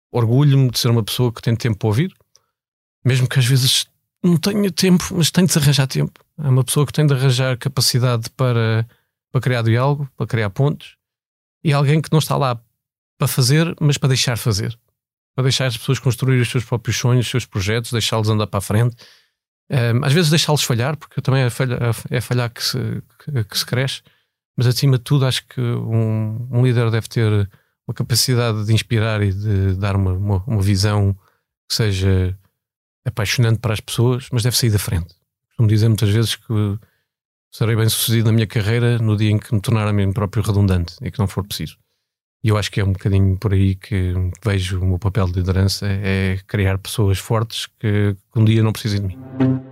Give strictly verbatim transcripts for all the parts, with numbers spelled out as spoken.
orgulho-me de ser uma pessoa que tem tempo para ouvir, mesmo que às vezes não tenha tempo, mas tem de se arranjar tempo. É uma pessoa que tem de arranjar capacidade para, para criar diálogo, para criar pontos, e alguém que não está lá para fazer, mas para deixar fazer. Para deixar as pessoas construir os seus próprios sonhos, os seus projetos, deixá-los andar para a frente. Um, às vezes deixá-los falhar, porque também é falhar, é falhar que, se, que, que se cresce, mas acima de tudo acho que um, um líder deve ter uma capacidade de inspirar e de dar uma, uma, uma visão que seja apaixonante para as pessoas, mas deve sair da frente. Costumo dizer muitas vezes que serei bem sucedido na minha carreira no dia em que me tornar a mim próprio redundante e que não for preciso. E eu acho que é um bocadinho por aí que vejo o meu papel de liderança, é criar pessoas fortes que, que um dia não precisem de mim.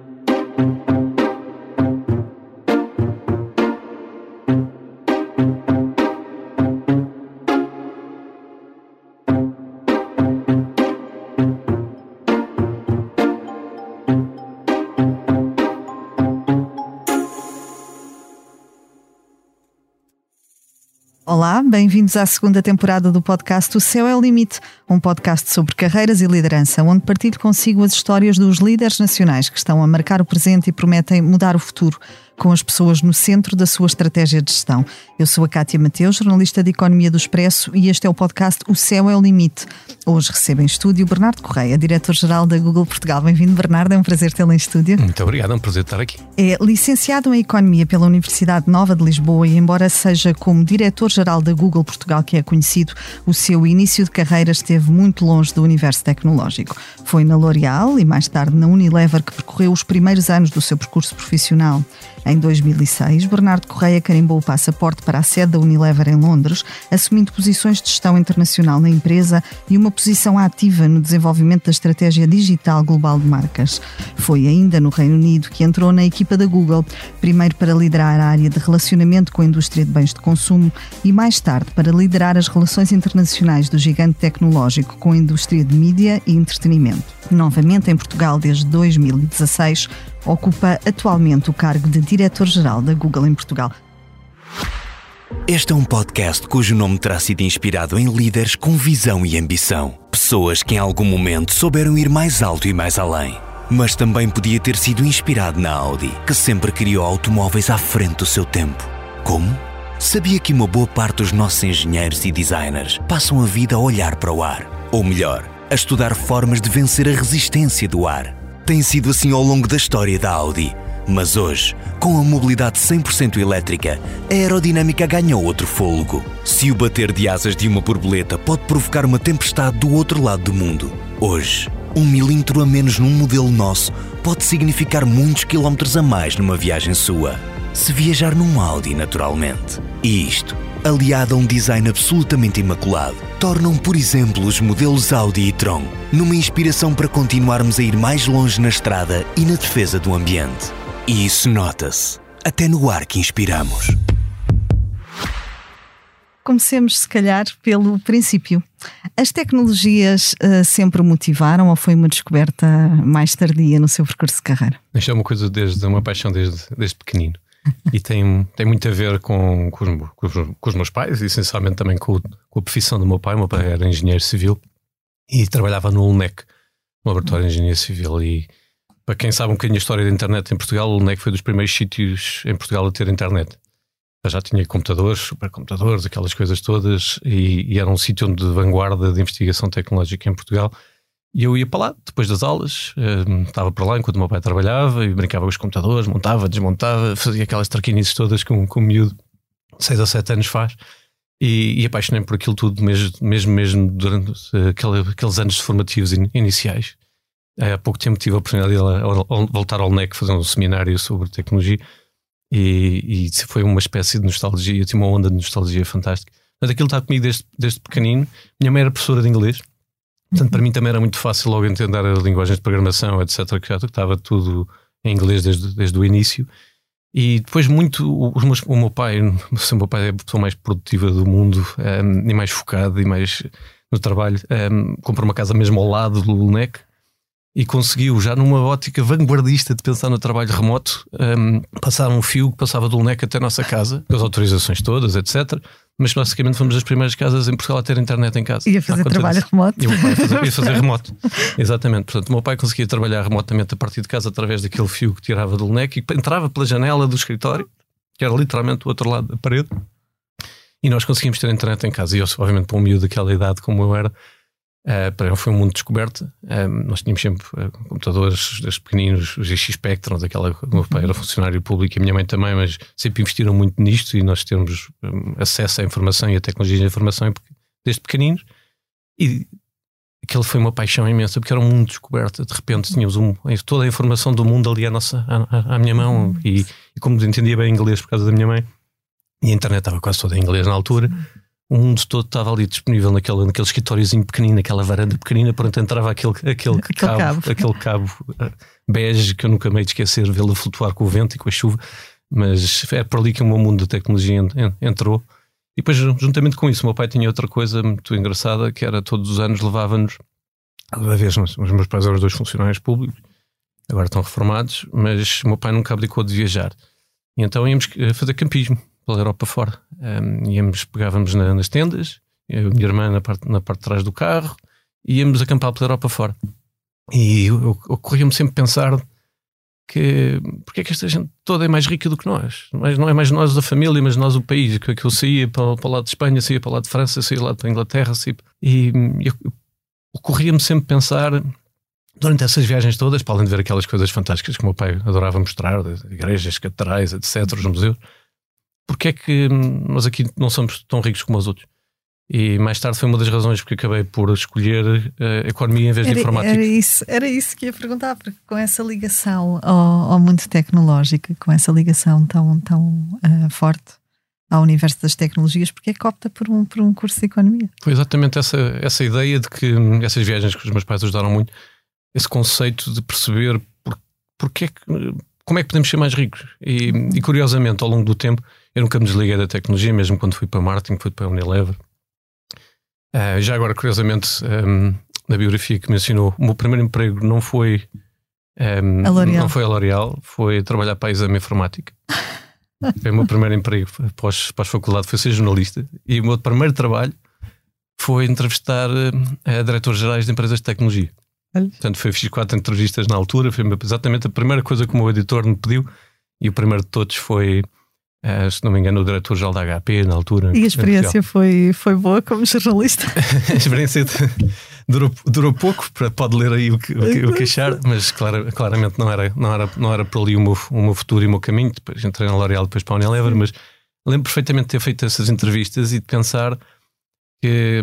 Olá, bem-vindos à segunda temporada do podcast O Céu é o Limite, um podcast sobre carreiras e liderança, onde partilho consigo as histórias dos líderes nacionais que estão a marcar o presente e prometem mudar o futuro, com as pessoas no centro da sua estratégia de gestão. Eu sou a Cátia Mateus, jornalista de Economia do Expresso, e este é o podcast O Céu é o Limite. Hoje recebo em estúdio Bernardo Correia, diretor-geral da Google Portugal. Bem-vindo, Bernardo, é um prazer tê-lo em estúdio. Muito obrigado, é um prazer estar aqui. É licenciado em Economia pela Universidade Nova de Lisboa e, embora seja como diretor-geral da Google Portugal que é conhecido, o seu início de carreira esteve muito longe do universo tecnológico. Foi na L'Oréal e mais tarde na Unilever que percorreu os primeiros anos do seu percurso profissional. Em dois mil e seis, Bernardo Correia carimbou o passaporte para a sede da Unilever em Londres, assumindo posições de gestão internacional na empresa e uma posição ativa no desenvolvimento da estratégia digital global de marcas. Foi ainda no Reino Unido que entrou na equipa da Google, primeiro para liderar a área de relacionamento com a indústria de bens de consumo e mais tarde para liderar as relações internacionais do gigante tecnológico com a indústria de mídia e entretenimento. Novamente em Portugal desde dois mil e dezasseis, ocupa atualmente o cargo de diretor-geral da Google em Portugal. Este é um podcast cujo nome terá sido inspirado em líderes com visão e ambição. Pessoas que em algum momento souberam ir mais alto e mais além. Mas também podia ter sido inspirado na Audi, que sempre criou automóveis à frente do seu tempo. Como? Sabia que uma boa parte dos nossos engenheiros e designers passam a vida a olhar para o ar? Ou melhor, a estudar formas de vencer a resistência do ar. Tem sido assim ao longo da história da Audi. Mas hoje, com a mobilidade cem por cento elétrica, a aerodinâmica ganhou outro fôlego. Se o bater de asas de uma borboleta pode provocar uma tempestade do outro lado do mundo, hoje, um milímetro a menos num modelo nosso pode significar muitos quilómetros a mais numa viagem sua. Se viajar num Audi, naturalmente. E isto, aliado a um design absolutamente imaculado, tornam, por exemplo, os modelos Audi e Tron numa inspiração para continuarmos a ir mais longe na estrada e na defesa do ambiente. E isso nota-se, até no ar que inspiramos. Comecemos, se calhar, pelo princípio. As tecnologias uh, sempre o motivaram ou foi uma descoberta mais tardia no seu percurso de carreira? Isto é uma coisa, desde uma paixão desde, desde pequenino. E tem, tem muito a ver com, com, os, com, os, com os meus pais, e essencialmente também com, com a profissão do meu pai. O meu pai era engenheiro civil e trabalhava no U N E C, no Laboratório de Engenharia Civil. E para quem sabe um bocadinho a história da internet em Portugal, o U N E C foi dos primeiros sítios em Portugal a ter internet. Já tinha computadores, supercomputadores, aquelas coisas todas, e, e era um sítio de vanguarda de investigação tecnológica em Portugal. E eu ia para lá, depois das aulas, uh, estava para lá enquanto o meu pai trabalhava e brincava com os computadores, montava, desmontava, fazia aquelas traquinices todas que um, que um miúdo de seis ou sete anos faz. E, e apaixonei-me por aquilo tudo, mesmo mesmo, mesmo durante uh, aquele, aqueles anos formativos in, iniciais. Uh, há pouco tempo tive a oportunidade de ir a, a, a voltar ao N E C fazer um seminário sobre tecnologia e, e foi uma espécie de nostalgia, tinha uma onda de nostalgia fantástica. Mas aquilo está comigo desde, desde pequenino. Minha mãe era professora de inglês. Portanto, para mim também era muito fácil logo entender as linguagens de programação, etcétera, que já estava tudo em inglês desde, desde o início. E depois muito, os meus, o meu pai, o meu pai é a pessoa mais produtiva do mundo, um, e mais focada e mais no trabalho. Um, comprou uma casa mesmo ao lado do U N E C e conseguiu, já numa ótica vanguardista de pensar no trabalho remoto, um, passar um fio que passava do L N E C até a nossa casa, com as autorizações todas, etcétera. Mas basicamente fomos as primeiras casas em Portugal a ter internet em casa. Ia fazer trabalho disso. remoto. E o meu pai ia fazer, ia fazer remoto. Exatamente. Portanto, o meu pai conseguia trabalhar remotamente a partir de casa através daquele fio que tirava do L N E C e entrava pela janela do escritório, que era literalmente o outro lado da parede, e nós conseguimos ter internet em casa. E eu, obviamente, para um miúdo daquela idade como eu era, Uh, para foi um mundo descoberto. Uh, nós tínhamos sempre uh, computadores desde pequeninos, os X Spectrum, aquela, o meu pai era funcionário público e a minha mãe também, mas sempre investiram muito nisto e nós temos um, acesso à informação e à tecnologia de informação desde pequeninos. E aquele foi uma paixão imensa, porque era um mundo descoberto. De repente tínhamos um, toda a informação do mundo ali à, nossa, à, à minha mão, e, e como entendia bem inglês por causa da minha mãe, e a internet estava quase toda em inglês na altura, o mundo todo estava ali disponível naquele, naquele escritóriozinho pequenino, naquela varanda pequenina, por onde entrava aquele, aquele, aquele cabo, cabo. aquele cabo uh, bege que eu nunca me hei de esquecer, vê-lo flutuar com o vento e com a chuva. Mas é por ali que o meu mundo da tecnologia entrou. E depois, juntamente com isso, o meu pai tinha outra coisa muito engraçada, que era todos os anos levava-nos, cada vez, os meus pais eram os dois funcionários públicos, agora estão reformados, mas o meu pai nunca abdicou de viajar. E então íamos fazer campismo pela Europa fora. Um, íamos, pegávamos na, nas tendas, eu e a minha irmã na parte, na parte de trás do carro, e íamos acampar pela Europa fora. E ocorria-me sempre pensar que porque é que esta gente toda é mais rica do que nós? Mas não é mais nós a família, mas nós o país. Que, que eu saía para, para o lado de Espanha, saía para o lado de França, saía lá para a Inglaterra, saía, e, e ocorria-me sempre pensar, durante essas viagens todas, para além de ver aquelas coisas fantásticas que o meu pai adorava mostrar, igrejas, catedrais, etcétera, os museus, porque é que nós aqui não somos tão ricos como os outros? E mais tarde foi uma das razões porque acabei por escolher a economia em vez era, de informática. Era isso, era isso que ia perguntar, porque com essa ligação ao, ao mundo tecnológico, com essa ligação tão, tão uh, forte ao universo das tecnologias, porque é que opta por um, por um curso de economia? Foi exatamente essa, essa ideia de que essas viagens que os meus pais ajudaram muito, esse conceito de perceber por, porque é que, como é que podemos ser mais ricos. E, e curiosamente, ao longo do tempo, eu nunca me desliguei da tecnologia, mesmo quando fui para marketing, fui para a Unilever. Uh, já agora, curiosamente, um, na biografia que mencionou, o meu primeiro emprego não foi um, a L'Oréal. Não foi a L'Oréal, foi trabalhar para a Exame Informática. Foi o meu primeiro emprego pós, pós faculdade, foi ser jornalista. E o meu primeiro trabalho foi entrevistar uh, diretores gerais de empresas de tecnologia. Portanto, foi, fiz quatro entrevistas na altura, foi exatamente a primeira coisa que o meu editor me pediu, e o primeiro de todos foi, uh, se não me engano, o diretor-geral da H P na altura. E a experiência foi, foi boa como jornalista? A experiência durou, durou pouco, pode ler aí o que, o que, o que achar, mas clara, claramente não era, não, era, não era por ali o meu, o meu futuro e o meu caminho. Depois entrei na L'Oréal, depois para a Unilever, mas lembro perfeitamente de ter feito essas entrevistas e de pensar que,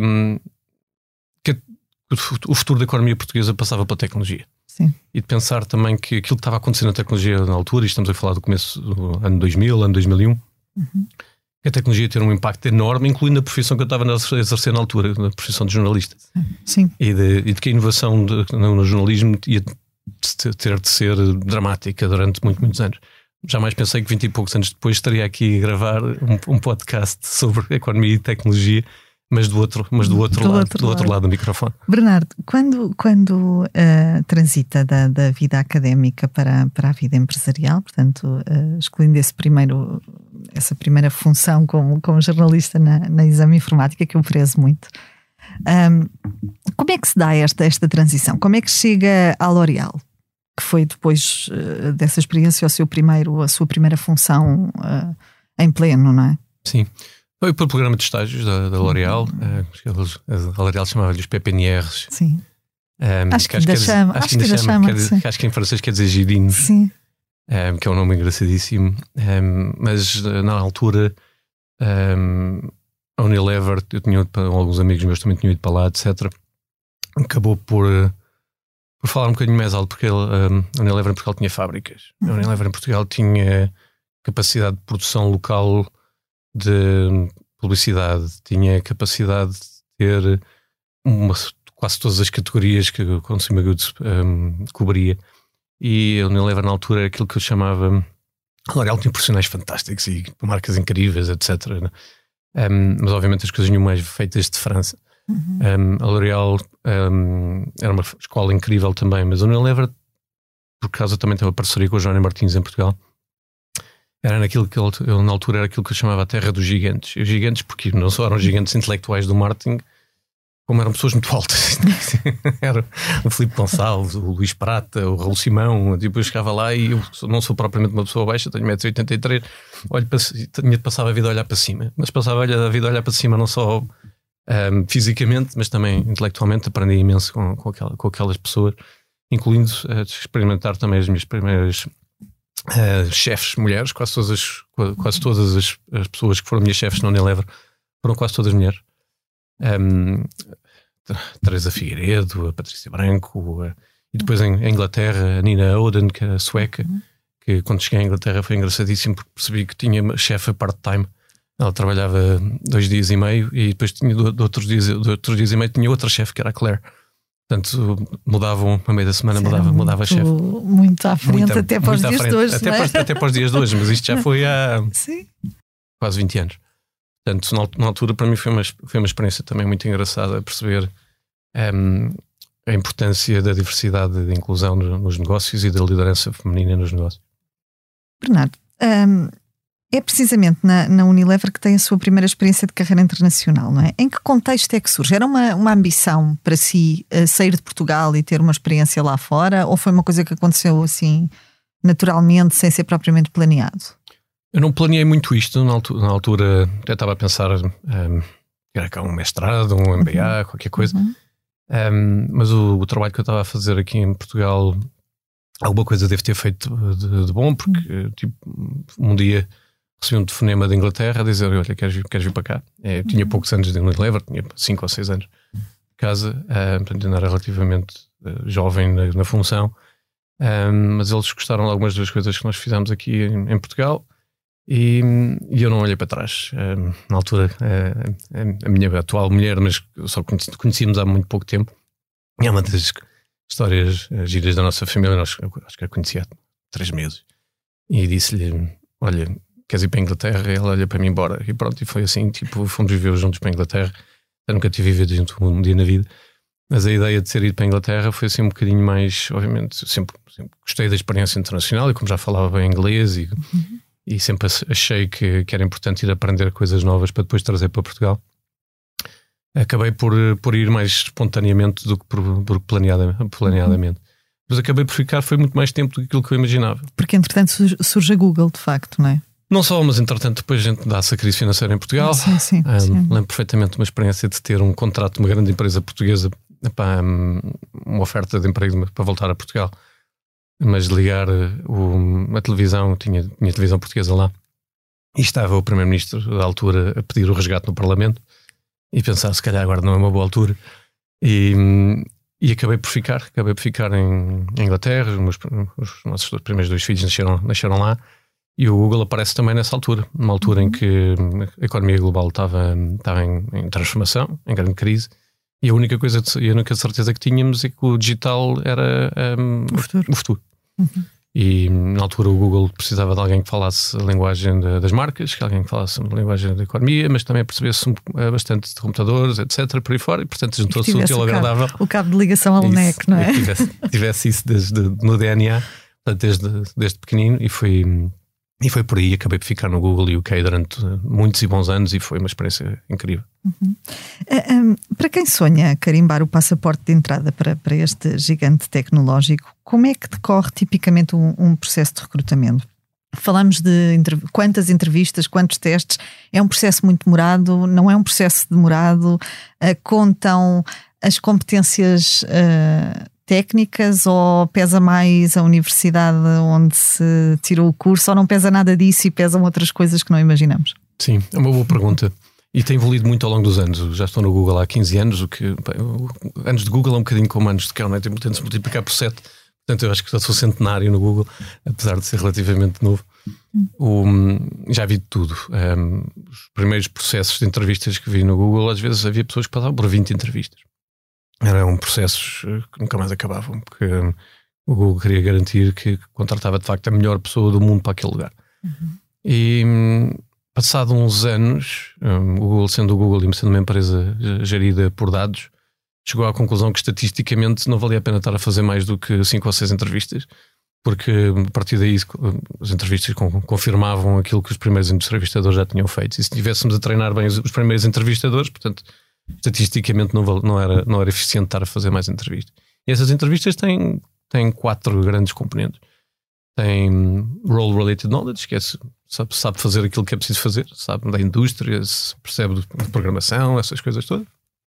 que o futuro da economia portuguesa passava pela tecnologia. Sim. E de pensar também que aquilo que estava acontecendo na tecnologia na altura, e estamos a falar do começo do ano dois mil, ano dois mil e um, uhum. que a tecnologia ter um impacto enorme, incluindo a profissão que eu estava a exercer na altura, a profissão de jornalista. Sim. E, de, e de que a inovação de, no, no jornalismo ia ter de ser dramática durante muito, muitos anos. Jamais pensei que vinte e poucos anos depois estaria aqui a gravar um, um podcast sobre economia e tecnologia, mas do outro, mas do outro, do lado, outro do outro lado. lado do microfone. Bernardo, quando, quando uh, transita da, da vida académica para, para a vida empresarial, portanto, uh, excluindo esse primeiro, essa primeira função como, como jornalista na, na Exame Informática, que eu prezo muito, um, como é que se dá esta, esta transição? Como é que chega à L'Oréal, que foi depois uh, dessa experiência o seu primeiro, a sua primeira função uh, em pleno, não é? Sim. Foi pelo programa de estágios da, da L'Oréal. Uh, a L'Oréal chamava-lhe os P P N Rs. Sim. Um, acho que ainda chama. Acho que ainda chama. Quer, acho que em francês quer dizer girinos. Sim. Um, que é um nome engraçadíssimo. Um, mas na altura, um, a Unilever, eu tinha ido para, alguns amigos meus também tinham ido para lá, etcétera. Acabou por, por falar um bocadinho mais alto, porque ele, um, a Unilever em Portugal tinha fábricas. A Unilever em Portugal tinha capacidade de produção local de publicidade, tinha capacidade de ter uma, quase todas as categorias que o Consumer Goods um, cobria, e a Unilever na altura era aquilo que eu chamava, a L'Oréal tinha profissionais fantásticos e marcas incríveis, etcétera. Um, mas obviamente as coisas nenhumas feitas de França, Uhum. Um, a L'Oréal um, era uma escola incrível também, mas a Unilever, por causa também tem uma parceria com o João Martins em Portugal, era naquilo que ele, eu, na altura era aquilo que eu chamava a terra dos gigantes. E os gigantes, porque não só eram gigantes intelectuais do marketing, como eram pessoas muito altas. Era o Filipe Gonçalves, o Luís Prata, o Raul Simão. Tipo, eu chegava lá e eu não sou propriamente uma pessoa baixa, tenho um metro e oitenta e três, olho para, tinha, passava a vida a olhar para cima, mas passava a vida a olhar para cima não só um, fisicamente, mas também intelectualmente. Aprendi imenso com, com, aquela, com aquelas pessoas, incluindo uh, experimentar também as minhas primeiras uh, chefes mulheres. Quase todas, as, quase todas as, as pessoas que foram minhas chefes na Unilever foram quase todas mulheres. Um, Teresa Figueiredo, a Patrícia Branco, a, e depois em, em Inglaterra a Nina Oden, que é sueca, uhum. que quando cheguei à Inglaterra foi engraçadíssimo porque percebi que tinha uma chefe part-time. Ela trabalhava dois dias e meio e depois tinha de, de outros, dias, de outros dias e meio tinha outra chefe que era a Claire. Portanto, mudavam a meio da semana, mudava, muito, mudava a chefe. Muito à frente, muito, até para os dias de hoje. Até, é? para, até para os dias de hoje, mas isto já foi há Sim. quase vinte anos. Portanto, na altura, para mim, foi uma, foi uma experiência também muito engraçada perceber um, a importância da diversidade e da inclusão nos negócios e da liderança feminina nos negócios. Bernardo, um, é precisamente na, na Unilever que tem a sua primeira experiência de carreira internacional, não é? Em que contexto é que surge? Era uma, uma ambição para si uh, sair de Portugal e ter uma experiência lá fora? Ou foi uma coisa que aconteceu assim, naturalmente, sem ser propriamente planeado? Eu não planeei muito isto. Na altura, na altura até estava a pensar um, era cá um mestrado, um M B A, uhum. qualquer coisa. Uhum. Um, mas o, o trabalho que eu estava a fazer aqui em Portugal, alguma coisa devo ter feito de, de bom, porque uhum. tipo, um dia recebi um telefonema da Inglaterra a dizer: olha, queres vir, queres vir para cá? É, eu tinha uhum. poucos anos de Unilever, tinha cinco ou seis anos de casa, uh, portanto ainda era relativamente uh, jovem na, na função, um, mas eles gostaram de algumas das coisas que nós fizemos aqui em, em Portugal. E, e eu não olhei para trás. Um, na altura, uh, a minha atual mulher, mas só conhecíamos há muito pouco tempo, é uma das histórias uh, giras da nossa família. Nós, acho que a conheci há três meses. E disse-lhe: olha, queres ir para a Inglaterra? E ela olha para mim, embora. E pronto, e foi assim, tipo, fomos viver juntos para a Inglaterra. Eu nunca tive vivido junto um dia na vida, mas a ideia de ser ir para a Inglaterra foi assim um bocadinho mais, obviamente, sempre, sempre gostei da experiência internacional, e como já falava bem inglês e... Uhum. E sempre achei que, que era importante ir aprender coisas novas para depois trazer para Portugal. Acabei por, por ir mais espontaneamente do que por, por planeada, planeadamente. Uhum. Mas acabei por ficar, foi muito mais tempo do que aquilo que eu imaginava. Porque entretanto surge a Google, de facto, não é? Não só, mas entretanto depois a gente dá-se a crise financeira em Portugal. Sim, sim, um, sim. Lembro perfeitamente uma experiência de ter um contrato de uma grande empresa portuguesa, para uma oferta de emprego para voltar a Portugal. Mas de ligar o, a televisão, tinha, tinha televisão portuguesa lá, e estava o primeiro-ministro da altura a pedir o resgate no Parlamento, e pensar, se calhar agora não é uma boa altura, e, e acabei por ficar acabei por ficar em, em Inglaterra. Os, meus, os nossos dois, primeiros dois filhos nasceram, nasceram lá, e o Google aparece também nessa altura, numa altura uhum. em que a economia global estava, estava em, em transformação, em grande crise. E a única coisa, e a única certeza que tínhamos é que o digital era um, o futuro. O futuro. Uhum. E na altura o Google precisava de alguém que falasse a linguagem de, das marcas, que alguém que falasse a linguagem da economia, mas também percebesse bastante de computadores, etcétera, por aí fora. E portanto juntou-se o útil ao agradável. O cabo de ligação ao N E C, não é? Tivesse, tivesse isso desde, no D N A, portanto, desde, desde pequenino, e foi... E foi por aí, acabei por ficar no Google U K durante muitos e bons anos, e foi uma experiência incrível. Uhum. Uh, um, para quem sonha carimbar o passaporte de entrada para, para este gigante tecnológico, como é que decorre tipicamente um, um processo de recrutamento? Falamos de entre... quantas entrevistas, quantos testes? É um processo muito demorado? Não é um processo demorado? Uh, contam as competências... Uh, técnicas, ou pesa mais a universidade onde se tirou o curso, ou não pesa nada disso e pesam outras coisas que não imaginamos? Sim, é uma boa pergunta, e tem evoluído muito ao longo dos anos. Eu já estou no Google há quinze anos, o que bem, anos de Google é um bocadinho como anos de cão, não é? Tem de se multiplicar por sete, portanto eu acho que já sou centenário no Google, apesar de ser relativamente novo. Hum. O, já vi de tudo. Um, os primeiros processos de entrevistas que vi no Google, às vezes havia pessoas que passavam por vinte entrevistas. Eram processos que nunca mais acabavam, porque o Google queria garantir que contratava de facto a melhor pessoa do mundo para aquele lugar. Uhum. E passado uns anos, um, o Google, sendo o Google e sendo uma empresa gerida por dados, chegou à conclusão que estatisticamente não valia a pena estar a fazer mais do que cinco ou seis entrevistas, porque a partir daí as entrevistas confirmavam aquilo que os primeiros entrevistadores já tinham feito. E se estivéssemos a treinar bem os primeiros entrevistadores, portanto, estatisticamente não, não, era, não era eficiente estar a fazer mais entrevistas. E essas entrevistas têm, têm quatro grandes componentes. Tem role-related knowledge, que é sabe, sabe fazer aquilo que é preciso fazer, sabe da indústria, se percebe de programação, essas coisas todas.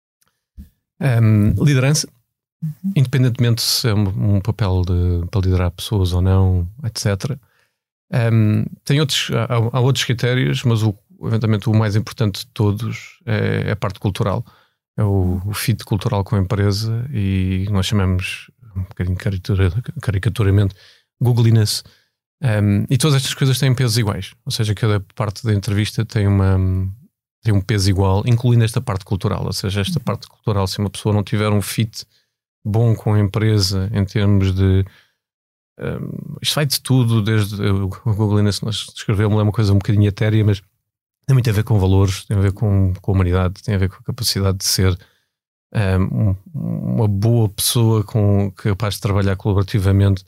Um, liderança, uhum. independentemente se é um, um papel de, para liderar pessoas ou não, etcétera. Um, tem outros, há, há outros critérios, mas o, eventualmente o mais importante de todos é, é a parte cultural. É o, o fit cultural com a empresa, e nós chamamos um bocadinho caricatura, caricaturamente Googliness. Um, e todas estas coisas têm pesos iguais, ou seja, cada parte da entrevista tem, uma, tem um peso igual, incluindo esta parte cultural. Ou seja, esta parte cultural, se uma pessoa não tiver um fit bom com a empresa em termos de um, isto vai de tudo, desde o Googliness, nós descrevemos é uma coisa um bocadinho etérea, mas tem muito a ver com valores, tem a ver com, com a humanidade, tem a ver com a capacidade de ser um, uma boa pessoa com, capaz de trabalhar colaborativamente.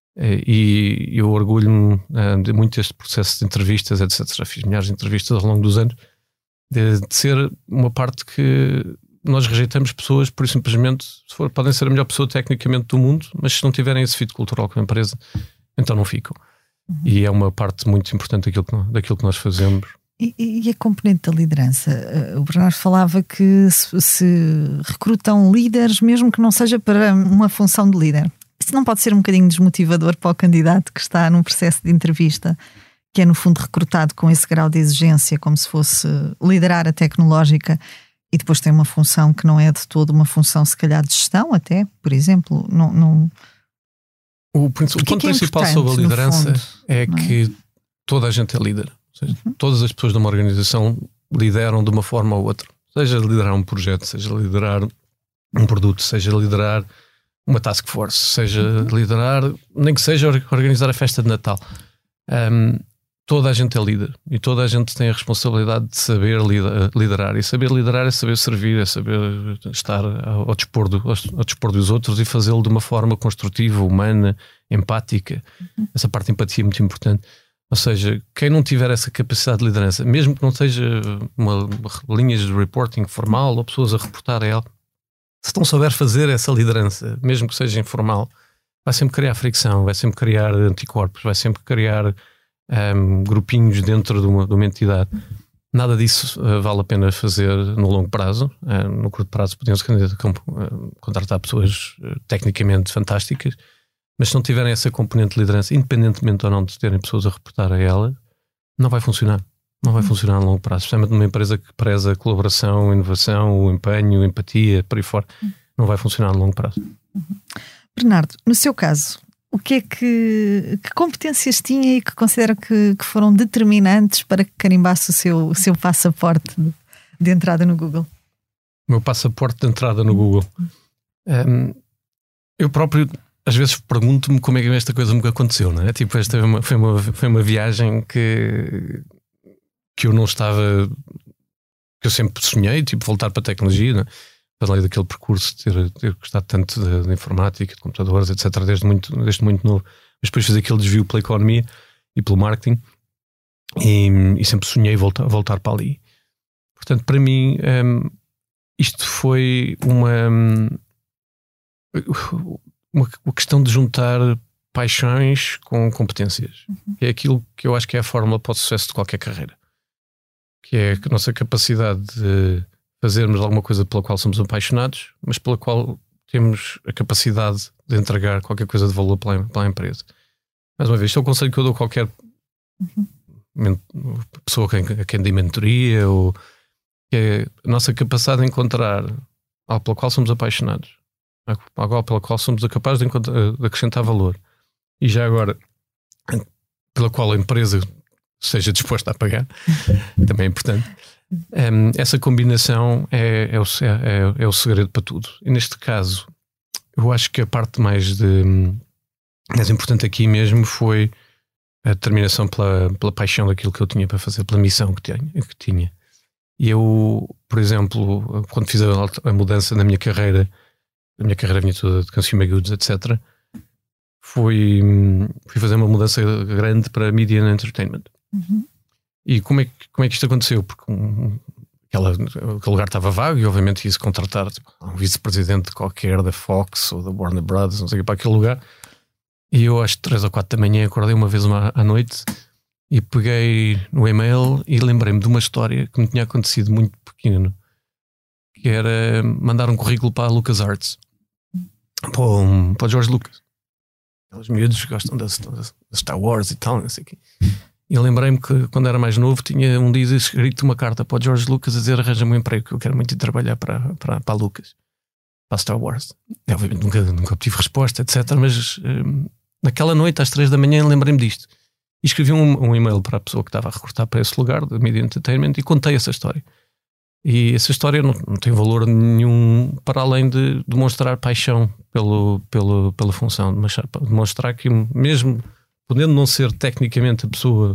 E eu orgulho-me de muito deste processo de entrevistas, etcétera. Fiz milhares de entrevistas ao longo dos anos, de, de ser uma parte que nós rejeitamos pessoas por simplesmente, se for, podem ser a melhor pessoa tecnicamente do mundo, mas se não tiverem esse fit cultural com a empresa, então não ficam. Uhum. E é uma parte muito importante daquilo que, daquilo que nós fazemos. E, e a componente da liderança? O Bernardo falava que se, se recrutam líderes, mesmo que não seja para uma função de líder. Isso não pode ser um bocadinho desmotivador para o candidato que está num processo de entrevista, que é no fundo recrutado com esse grau de exigência, como se fosse liderar a tecnológica, e depois tem uma função que não é de todo uma função, se calhar, de gestão até, por exemplo. Não, não... O, o ponto é principal é sobre a liderança fundo, é, é que toda a gente é líder. Ou seja, uhum. Todas as pessoas de uma organização lideram de uma forma ou outra. Seja liderar um projeto, seja liderar um produto, seja liderar uma task force, seja liderar, nem que seja organizar a festa de Natal. Um, toda a gente é líder e toda a gente tem a responsabilidade de saber liderar. E saber liderar é saber servir, é saber estar ao dispor, do, ao dispor dos outros e fazê-lo de uma forma construtiva, humana, empática. Essa parte de empatia é muito importante. Ou seja, quem não tiver essa capacidade de liderança, mesmo que não seja uma, uma linhas de reporting formal ou pessoas a reportar a ela, se não souber fazer essa liderança, mesmo que seja informal, vai sempre criar fricção, vai sempre criar anticorpos, vai sempre criar um, grupinhos dentro de uma, de uma entidade. Nada disso uh, vale a pena fazer no longo prazo. Uh, no curto prazo podemos uh, contratar pessoas uh, tecnicamente fantásticas, mas se não tiverem essa componente de liderança, independentemente ou não de terem pessoas a reportar a ela, não vai funcionar. Não vai funcionar a longo prazo, especialmente numa empresa que preza a colaboração, a inovação, o empenho, a empatia, por aí fora. Não vai funcionar a longo prazo. Bernardo, no seu caso, o que é que, que competências tinha e que considera que, que foram determinantes para que carimbasse o seu, o seu passaporte de, de entrada no Google? O meu passaporte de entrada no Google. Um, eu próprio, às vezes, pergunto-me como é que esta coisa me aconteceu, não é? Tipo, esta foi uma, foi uma, foi uma viagem que... que eu não estava, que eu sempre sonhei, tipo, voltar para a tecnologia, né? Falei daquele percurso de ter, ter gostado tanto de, de informática, de computadores, etcétera, desde muito, desde muito novo, mas depois fiz aquele desvio pela economia e pelo marketing, e, e sempre sonhei voltar, voltar para ali. Portanto, para mim, um, isto foi uma, uma, uma questão de juntar paixões com competências. Uhum. É aquilo que eu acho que é a fórmula para o sucesso de qualquer carreira. Que é a nossa capacidade de fazermos alguma coisa pela qual somos apaixonados, mas pela qual temos a capacidade de entregar qualquer coisa de valor pela, pela empresa. Mais uma vez, este é o conselho que eu dou a qualquer uhum. pessoa a quem, a quem dê mentoria, ou que é a nossa capacidade de encontrar algo pela qual somos apaixonados, algo pela qual somos capazes de, de acrescentar valor, e já agora pela qual a empresa seja disposta a pagar, também é importante. Um, essa combinação é, é, o, é, é o segredo para tudo. E neste caso, eu acho que a parte mais, de, mais importante aqui mesmo foi a determinação pela, pela paixão daquilo que eu tinha para fazer, pela missão que tinha. Que tinha. E eu, por exemplo, quando fiz a, a mudança na minha carreira, a minha carreira vinha toda de consumer goods, etcétera, fui, fui fazer uma mudança grande para Media and Entertainment. Uhum. E como é, que, como é que isto aconteceu? Porque um, aquela, aquele lugar estava vago e obviamente ia-se contratar tipo, um vice-presidente qualquer da Fox ou da Warner Brothers, não sei o que, para aquele lugar. E eu às três ou quatro da manhã acordei uma vez uma, à noite e peguei no e-mail e lembrei-me de uma história que me tinha acontecido muito pequeno, que era mandar um currículo para a LucasArts, para o, para o George Lucas. Os miúdos gostam da, da Star Wars e tal, não sei o quê. E eu lembrei-me que quando era mais novo tinha um dia escrito uma carta para o George Lucas a dizer: arranja-me um emprego que eu quero muito ir trabalhar para, para, para a Lucas, para a Star Wars. E, obviamente nunca, nunca obtive resposta, etcétera. Mas hum, naquela noite às três da manhã lembrei-me disto e escrevi um, um e-mail para a pessoa que estava a recrutar para esse lugar de Media Entertainment e contei essa história. E essa história não, não tem valor nenhum para além de demonstrar paixão pelo, pelo, pela função, de demonstrar que mesmo podendo não ser tecnicamente a pessoa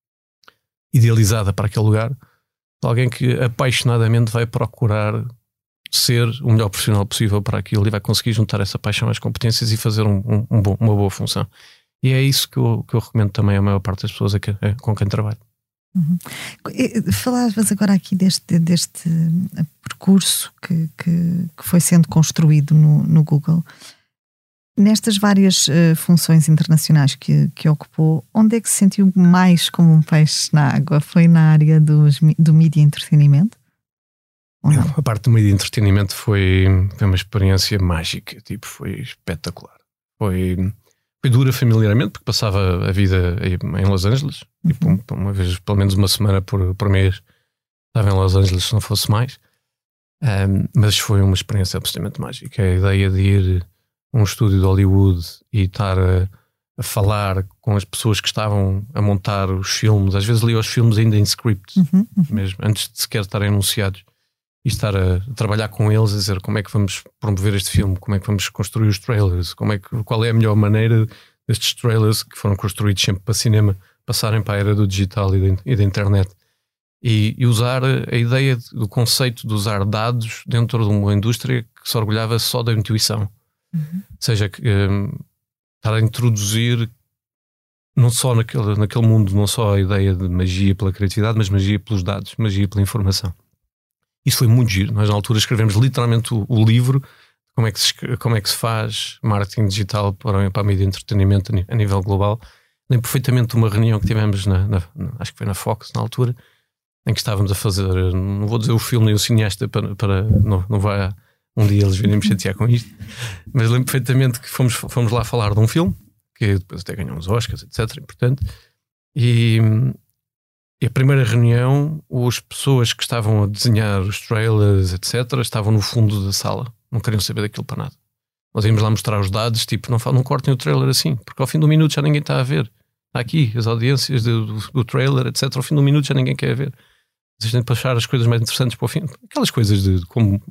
idealizada para aquele lugar, alguém que apaixonadamente vai procurar ser o melhor profissional possível para aquilo e vai conseguir juntar essa paixão às competências e fazer um, um, um bom, uma boa função. E é isso que eu, que eu recomendo também à maior parte das pessoas a que, a, com quem trabalho. Uhum. Falavas agora aqui deste, deste percurso que, que, que foi sendo construído no, no Google. Nestas várias uh, funções internacionais que, que ocupou, onde é que se sentiu mais como um peixe na água? Foi na área dos, do media entretenimento? Não, a parte do media entretenimento foi, foi uma experiência mágica, tipo, foi espetacular. Foi, foi dura familiarmente, porque passava a vida em Los Angeles, uhum. tipo, uma vez, pelo menos uma semana por, por mês, estava em Los Angeles se não fosse mais. Um, mas foi uma experiência absolutamente mágica. A ideia de ir a um estúdio de Hollywood e estar a, a falar com as pessoas que estavam a montar os filmes, às vezes li os filmes ainda em script, uhum, uhum. mesmo, antes de sequer estarem anunciados, e estar a, a trabalhar com eles, a dizer como é que vamos promover este filme, como é que vamos construir os trailers, como é que, qual é a melhor maneira destes trailers que foram construídos sempre para cinema passarem para a era do digital e da, e da internet. E, e usar a ideia do conceito de usar dados dentro de uma indústria que se orgulhava só da intuição. Uhum. Ou seja, que, um, estar a introduzir não só naquele, naquele mundo, não só a ideia de magia pela criatividade, mas magia pelos dados, magia pela informação. Isso foi muito giro. Nós na altura escrevemos literalmente o, o livro como é, que se, como é que se faz marketing digital para, para a mídia de entretenimento a nível global. Lembro perfeitamente uma reunião que tivemos na, na, na, acho que foi na Fox na altura, em que estávamos a fazer, não vou dizer o filme nem o cineasta para, para não, não vai um dia eles virem me chatear com isto, mas lembro perfeitamente que fomos, fomos lá falar de um filme que depois até ganhou uns Oscars, etcétera, importante. E, e a primeira reunião, as pessoas que estavam a desenhar os trailers, etcétera, estavam no fundo da sala, não queriam saber daquilo para nada. Nós íamos lá mostrar os dados, tipo, não, não cortem o trailer assim, porque ao fim do minuto já ninguém está a ver. Está aqui as audiências do, do, do trailer, etcétera. Ao fim do minuto já ninguém quer ver. Vocês têm de achar as coisas mais interessantes para o fim. Aquelas coisas de, de como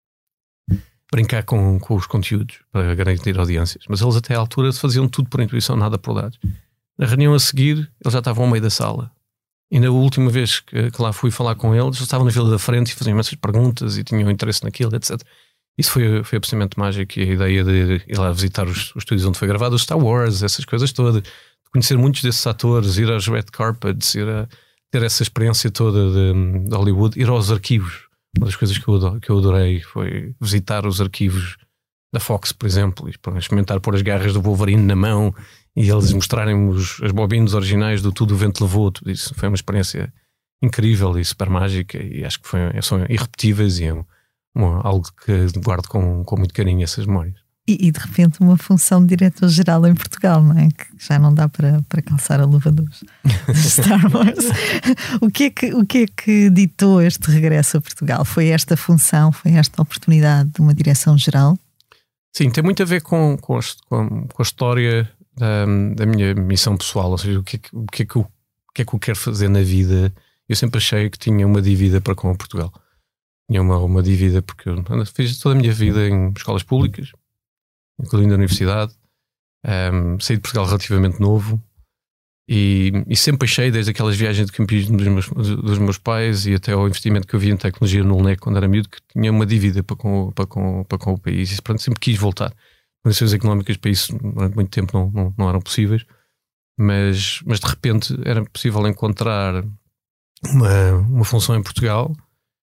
brincar com, com os conteúdos para garantir audiências. Mas eles até à altura faziam tudo por intuição, nada por dados. Na reunião a seguir, eles já estavam ao meio da sala. E na última vez que, que lá fui falar com eles, eles estavam na fila da frente e faziam imensas perguntas e tinham interesse naquilo, etcétera. Isso foi, foi absolutamente mágico. E a ideia de ir lá visitar os, os estúdios onde foi gravado, os Star Wars, essas coisas todas, de conhecer muitos desses atores, ir aos red carpets, ir a ter essa experiência toda de, de Hollywood, ir aos arquivos. Uma das coisas que eu, que eu adorei foi visitar os arquivos da Fox, por exemplo, e experimentar pôr as garras do Wolverine na mão e eles mostrarem os, as bobinas originais do Tudo o Vento Levou. Tudo isso foi uma experiência incrível e super mágica, e acho que foi, são irrepetíveis e é um, um, algo que guardo com, com muito carinho, essas memórias. E, e de repente uma função de diretor-geral em Portugal, não é? Que já não dá para, para calçar a luva dos, dos Star Wars. o, que é que, o que é que ditou este regresso a Portugal? Foi esta função, foi esta oportunidade de uma direção-geral? Sim, tem muito a ver com, com, a, com a história da, da minha missão pessoal. Ou seja, o que, é que, o, que é que eu, o que é que eu quero fazer na vida. Eu sempre achei que tinha uma dívida para com Portugal. Tinha uma, uma dívida porque eu fiz toda a minha vida em escolas públicas, incluindo a universidade. Um, saí de Portugal relativamente novo E, e sempre achei, desde aquelas viagens de campismo dos meus, dos meus pais e até ao investimento que eu vi em tecnologia no L N E C quando era miúdo, que tinha uma dívida para com, para com, para com o país. E pronto, sempre quis voltar. Condições económicas para isso durante muito tempo não, não, não eram possíveis, mas, mas de repente era possível encontrar uma, uma função em Portugal.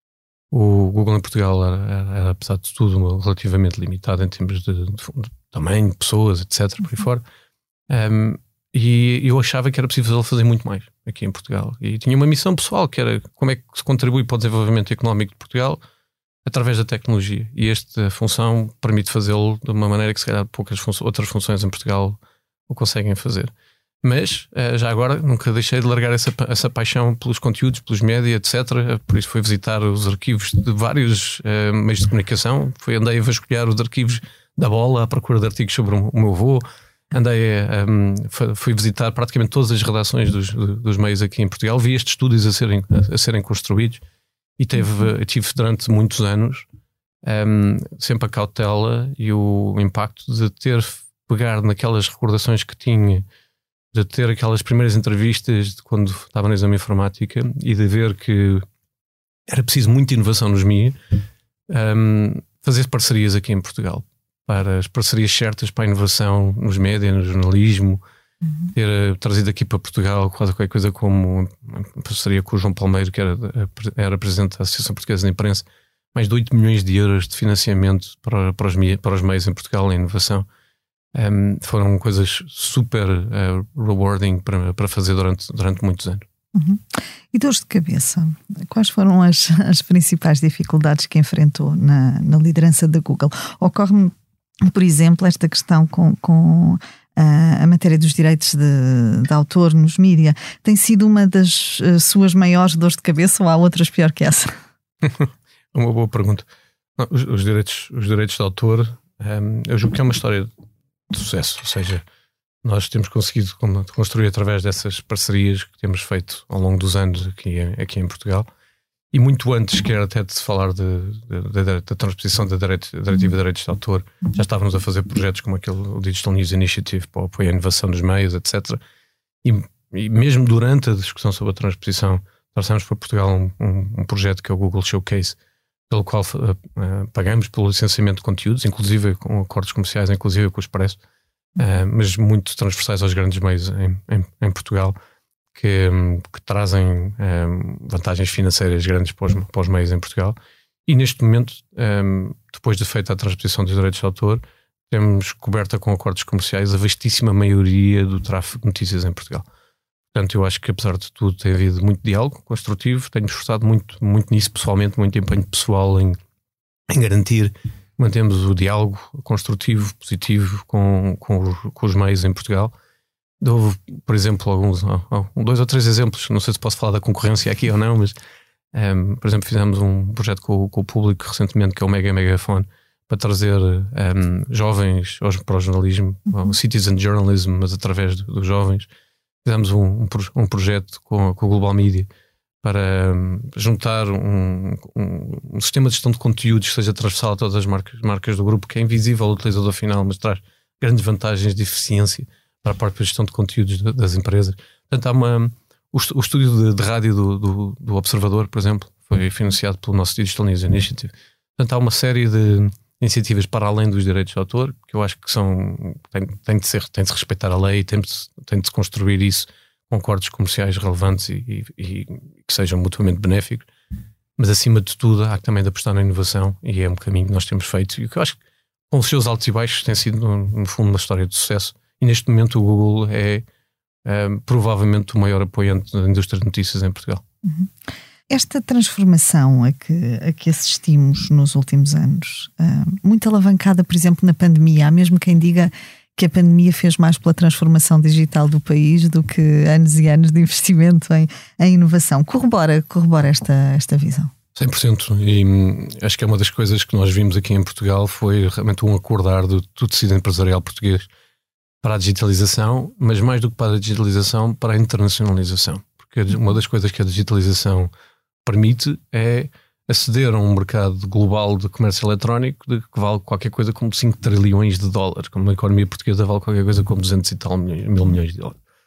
O Google em Portugal era, era, era apesar de tudo, relativamente limitado em termos de, de, de tamanho, de pessoas, etcétera, por aí fora. Um, e eu achava que era possível fazer muito mais aqui em Portugal. E tinha uma missão pessoal, que era como é que se contribui para o desenvolvimento económico de Portugal através da tecnologia. E esta função permite fazê-lo de uma maneira que se calhar poucas fun- outras funções em Portugal o conseguem fazer. Mas, já agora, nunca deixei de largar essa, essa paixão pelos conteúdos, pelos média, etcétera. Por isso fui visitar os arquivos de vários uh, meios de comunicação. Fui, andei a vasculhar os arquivos da Bola à procura de artigos sobre o meu avô. Andei a, um, fui visitar praticamente todas as redações dos, dos meios aqui em Portugal. Vi estes estúdios a serem, a serem construídos e teve, tive durante muitos anos um, sempre a cautela e o impacto de ter pegar naquelas recordações que tinha, de ter aquelas primeiras entrevistas de quando estava na exame informática e de ver que era preciso muita inovação nos M I A, um, fazer parcerias aqui em Portugal, para as parcerias certas para a inovação nos média, no jornalismo, uhum. ter uh, trazido aqui para Portugal quase qualquer coisa como uma parceria com o João Palmeiro, que era, era presidente da Associação Portuguesa de Imprensa, mais de oito milhões de euros de financiamento para, para, os, para os meios em Portugal em inovação. Um, foram coisas super uh, rewarding para, para fazer durante, durante muitos anos. Uhum. E dores de cabeça? Quais foram as, as principais dificuldades que enfrentou na, na liderança da Google? Ocorre-me, por exemplo, esta questão com, com a, a matéria dos direitos de, de autor nos mídia. Tem sido uma das uh, suas maiores dores de cabeça ou há outras pior que essa? Uma boa pergunta. Não, os, os, direitos, os direitos de autor, um, eu julgo que é uma história de sucesso, ou seja, nós temos conseguido construir através dessas parcerias que temos feito ao longo dos anos aqui, aqui em Portugal, e muito antes quer até de se falar da transposição da Diretiva de Direitos de Autor, já estávamos a fazer projetos como aquele o Digital News Initiative para o apoio à inovação dos meios, etcétera. E, e mesmo durante a discussão sobre a transposição, trouxemos para Portugal um, um, um projeto que é o Google Showcase, pelo qual uh, uh, pagamos pelo licenciamento de conteúdos, inclusive com acordos comerciais, inclusive com o Expresso, uh, mas muito transversais aos grandes meios em, em, em Portugal, que, um, que trazem um, vantagens financeiras grandes para os, para os meios em Portugal. E neste momento, um, depois de feita a transposição dos direitos de autor, temos coberta com acordos comerciais a vastíssima maioria do tráfego de notícias em Portugal. Portanto, eu acho que apesar de tudo tem havido muito diálogo construtivo, tenho esforçado muito, muito nisso pessoalmente, muito empenho pessoal em, em garantir que mantemos o diálogo construtivo, positivo com, com, os, com os meios em Portugal. Houve, por exemplo, alguns, dois ou três exemplos, não sei se posso falar da concorrência aqui ou não, mas um, por exemplo fizemos um projeto com, com o público recentemente, que é o Mega Megaphone, para trazer um, jovens para o jornalismo, o citizen journalism, mas através dos jovens. Fizemos um, um, um projeto com, com o Global Media para um, juntar um, um, um sistema de gestão de conteúdos que seja transversal a todas as marcas, marcas do grupo, que é invisível ao utilizador final, mas traz grandes vantagens de eficiência para a própria gestão de conteúdos das empresas. Portanto, há uma, o, o estúdio de, de rádio do, do, do Observador, por exemplo, foi financiado pelo nosso Digital News Initiative. Portanto, há uma série de iniciativas para além dos direitos de autor, que eu acho que são, tem, tem, de, ser, tem de se respeitar a lei, tem de, tem de se construir isso com acordos comerciais relevantes e, e, e que sejam mutuamente benéficos, mas acima de tudo há que também de apostar na inovação, e é um caminho que nós temos feito, e que eu acho que com os seus altos e baixos tem sido no, no fundo uma história de sucesso, e neste momento o Google é, é provavelmente o maior apoiante da indústria de notícias em Portugal. Uhum. Esta transformação a que, a que assistimos nos últimos anos, uh, muito alavancada, por exemplo, na pandemia, há mesmo quem diga que a pandemia fez mais pela transformação digital do país do que anos e anos de investimento em, em inovação. Corrobora, corrobora esta, esta visão? cem por cento, e hum, acho que é uma das coisas que nós vimos aqui em Portugal foi realmente um acordar do, do tecido empresarial português para a digitalização, mas mais do que para a digitalização, para a internacionalização. Porque uma das coisas que a digitalização permite é aceder a um mercado global de comércio eletrónico de que vale qualquer coisa como cinco trilhões de dólares, como a economia portuguesa vale qualquer coisa como duzentos e tal milhões, mil milhões de dólares.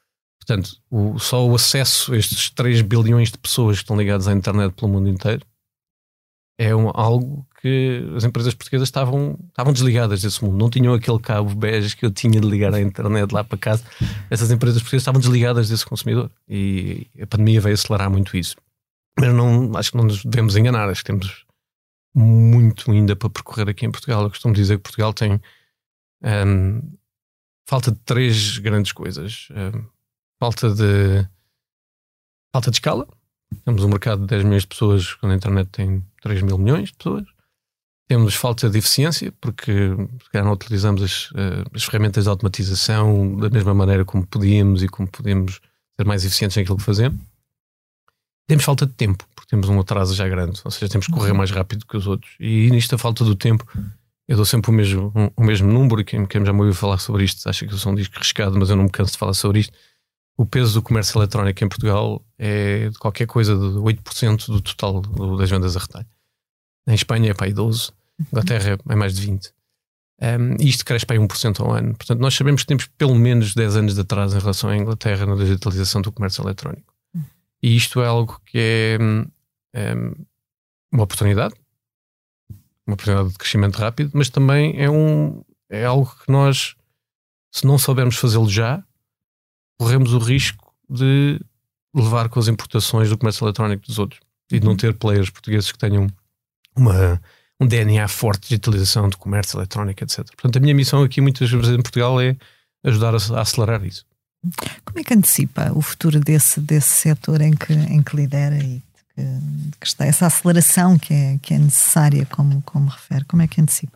Portanto, o, só o acesso a estes três bilhões de pessoas que estão ligadas à internet pelo mundo inteiro é um, algo que as empresas portuguesas estavam, estavam desligadas desse mundo. Não tinham aquele cabo bege que eu tinha de ligar à internet lá para casa. Essas empresas portuguesas estavam desligadas desse consumidor. E a pandemia veio acelerar muito isso. Mas não, acho que não nos devemos enganar. Acho que temos muito ainda para percorrer aqui em Portugal. Eu costumo dizer que Portugal tem um, falta de três grandes coisas. Um, falta de falta de escala. Temos um mercado de dez milhões de pessoas quando a internet tem três mil milhões de pessoas. Temos falta de eficiência, porque se calhar não utilizamos as, as ferramentas de automatização da mesma maneira como podíamos e como podemos ser mais eficientes naquilo que fazemos. Temos falta de tempo, porque temos um atraso já grande, ou seja, temos que correr mais rápido que os outros. E nisto a falta do tempo, eu dou sempre o mesmo, um, o mesmo número, e quem, quem já me ouviu falar sobre isto acha que eu sou um disco arriscado, mas eu não me canso de falar sobre isto. O peso do comércio eletrónico em Portugal é de qualquer coisa de oito por cento do total das vendas a retalho. Em Espanha é para aí doze por cento, em Inglaterra é mais de vinte por cento. Um, e isto cresce para aí um por cento ao ano. Portanto, nós sabemos que temos pelo menos dez anos de atraso em relação à Inglaterra na digitalização do comércio eletrónico. E isto é algo que é um, uma oportunidade, uma oportunidade de crescimento rápido, mas também é, um, é algo que nós, se não soubermos fazê-lo já, corremos o risco de levar com as importações do comércio eletrónico dos outros e de não ter players portugueses que tenham uma, um D N A forte de digitalização do comércio eletrónico, etcétera. Portanto, a minha missão aqui muitas vezes em Portugal é ajudar a, a acelerar isso. Como é que antecipa o futuro desse, desse setor em que, em que lidera e que, que está essa aceleração que é, que é necessária, como, como refere? Como é que antecipa?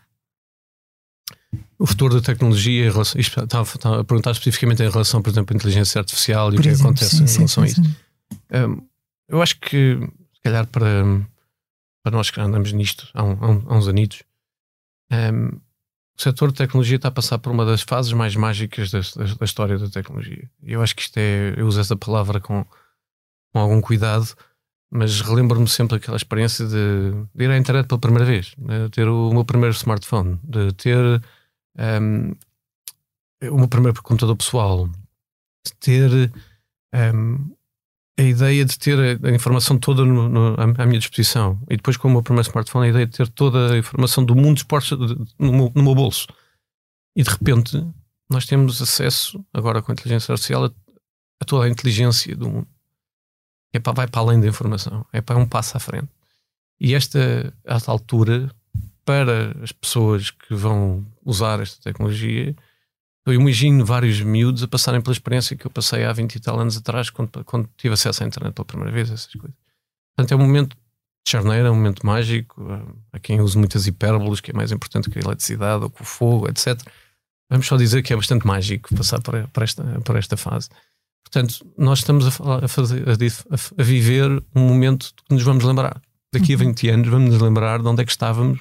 O futuro da tecnologia, isto, estava, estava a perguntar especificamente em relação, por exemplo, à inteligência artificial e por o que exemplo, acontece sim, em relação sim, a isso. Um, eu acho que, se calhar, para, para nós que andamos nisto há, um, há uns anitos, um, o setor de tecnologia está a passar por uma das fases mais mágicas da, da, da história da tecnologia. E eu acho que isto é, eu uso essa palavra com, com algum cuidado, mas relembro-me sempre aquela experiência de, de ir à internet pela primeira vez, de ter o meu primeiro smartphone, de ter um, o meu primeiro computador pessoal, de ter um, a ideia de ter a, a informação toda no, no, à minha disposição, e depois com o meu primeiro smartphone a ideia de ter toda a informação do mundo dos esportes no meu, no meu bolso. E de repente nós temos acesso agora com a inteligência artificial a, a toda a inteligência do mundo. É para, vai para além da informação, é para um passo à frente. E esta, esta altura, para as pessoas que vão usar esta tecnologia, eu imagino vários miúdos a passarem pela experiência que eu passei há vinte e tal anos atrás, quando, quando tive acesso à internet pela primeira vez, essas coisas. Portanto, é um momento de charneira, é um momento mágico. Há quem use muitas hipérboles, que é mais importante que a eletricidade ou que o fogo, etcétera. Vamos só dizer que é bastante mágico passar por, por, esta, por esta fase. Portanto, nós estamos a, a, fazer, a, a viver um momento que nos vamos lembrar. Daqui a vinte anos vamos nos lembrar de onde é que estávamos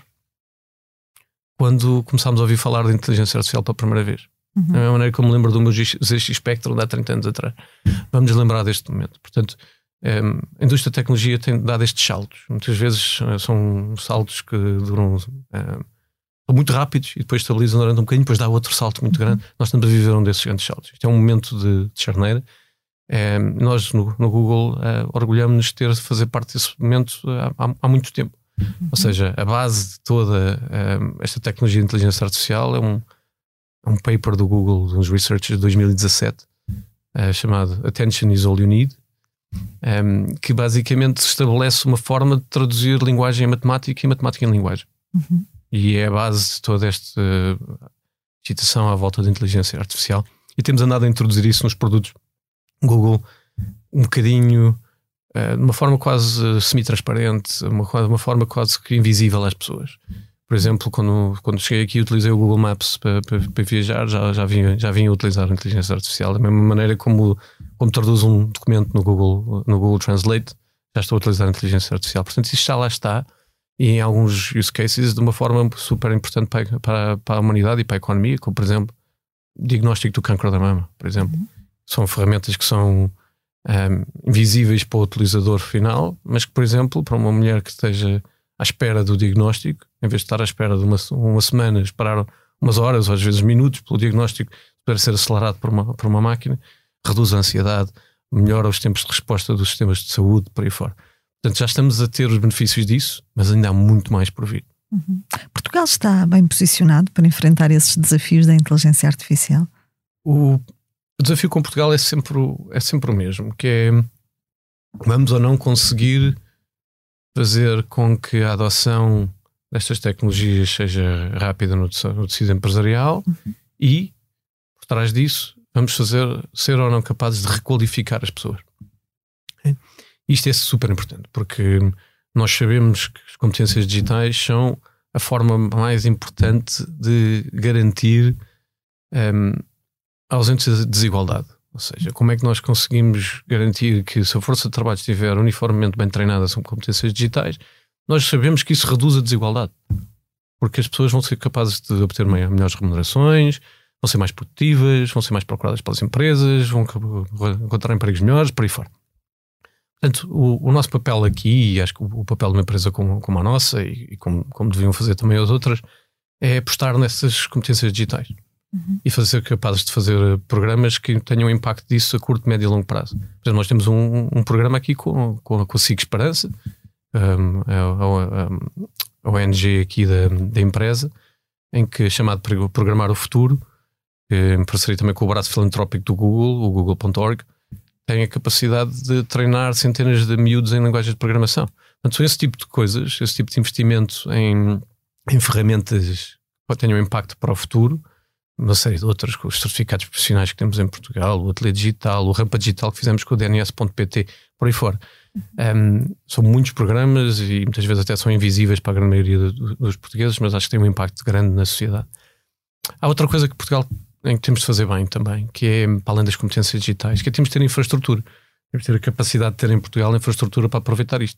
quando começámos a ouvir falar de inteligência artificial pela primeira vez. Uhum. Da mesma maneira que eu me lembro do meu Z X Spectrum de há trinta anos atrás. Vamos nos lembrar deste momento. Portanto, um, a indústria da tecnologia tem dado estes saltos. Muitas vezes uh, são saltos que duram uh, muito rápidos e depois estabilizam durante um bocadinho, depois dá outro salto muito grande. Uhum. Nós estamos a viver um desses grandes saltos. Isto é um momento de, de charneira. Um, nós no, no Google uh, orgulhamos-nos de ter de fazer parte desse momento há, há muito tempo. Uhum. Ou seja, a base de toda um, esta tecnologia de inteligência artificial é um um paper do Google, uns researchers de dois mil e dezassete, uh, chamado Attention is All You Need, um, que basicamente estabelece uma forma de traduzir linguagem em matemática e matemática em linguagem. Uhum. E é a base de toda esta uh, excitação à volta da inteligência artificial. E temos andado a introduzir isso nos produtos Google um bocadinho, uh, de uma forma quase uh, semi-transparente, uma, uma forma quase que invisível às pessoas. Por exemplo, quando, quando cheguei aqui utilizei o Google Maps para, para, para viajar, já, já, vinha, já vinha utilizar a inteligência artificial. Da mesma maneira como, como traduz um documento no Google, no Google Translate, já estou a utilizar a inteligência artificial. Portanto, isto já lá está, e em alguns use cases de uma forma super importante para, para, para a humanidade e para a economia, como por exemplo, diagnóstico do cancro da mama, por exemplo. Uhum. São ferramentas que são um, invisíveis para o utilizador final, mas que, por exemplo, para uma mulher que esteja à espera do diagnóstico, em vez de estar à espera de uma, uma semana, esperar umas horas ou às vezes minutos pelo diagnóstico para ser acelerado por uma, por uma máquina, reduz a ansiedade, melhora os tempos de resposta dos sistemas de saúde, por aí fora. Portanto, já estamos a ter os benefícios disso, mas ainda há muito mais por vir. Uhum. Portugal está bem posicionado para enfrentar esses desafios da inteligência artificial? O, o desafio com Portugal é sempre, o, é sempre o mesmo, que é vamos ou não conseguir fazer com que a adoção destas tecnologias seja rápida no, no tecido empresarial uhum. e, por trás disso, vamos fazer, ser ou não capazes de requalificar as pessoas. É? Isto é super importante, porque nós sabemos que as competências digitais são a forma mais importante de garantir um, a ausência de desigualdade. Ou seja, como é que nós conseguimos garantir que se a força de trabalho estiver uniformemente bem treinada sobre competências digitais, nós sabemos que isso reduz a desigualdade. Porque as pessoas vão ser capazes de obter melhores remunerações, vão ser mais produtivas, vão ser mais procuradas pelas empresas, vão encontrar empregos melhores, por aí fora. Portanto, o, o nosso papel aqui, e acho que o, o papel de uma empresa como, como a nossa, e, e como, como deviam fazer também as outras, é apostar nessas competências digitais. Uhum. E fazer capazes de fazer programas que tenham impacto disso a curto, médio e longo prazo. Por exemplo, nós temos um, um programa aqui com, com, com a SIG Esperança, um, a, a, a O N G aqui da, da empresa, em que é chamado Programar o Futuro, em parceria também com o braço filantrópico do Google, o google ponto org, tem a capacidade de treinar centenas de miúdos em linguagens de programação. Portanto, são esse tipo de coisas, esse tipo de investimento em, em ferramentas que tenham impacto para o futuro, uma série de outras, com os certificados profissionais que temos em Portugal, o Ateliê Digital, o Rampa Digital que fizemos com o D N S ponto P T, por aí fora. Um, são muitos programas e muitas vezes até são invisíveis para a grande maioria do, dos portugueses, mas acho que tem um impacto grande na sociedade. Há outra coisa que Portugal em que temos de fazer bem também, que é, para além das competências digitais, que é temos de ter infraestrutura. Temos de ter a capacidade de ter em Portugal infraestrutura para aproveitar isto.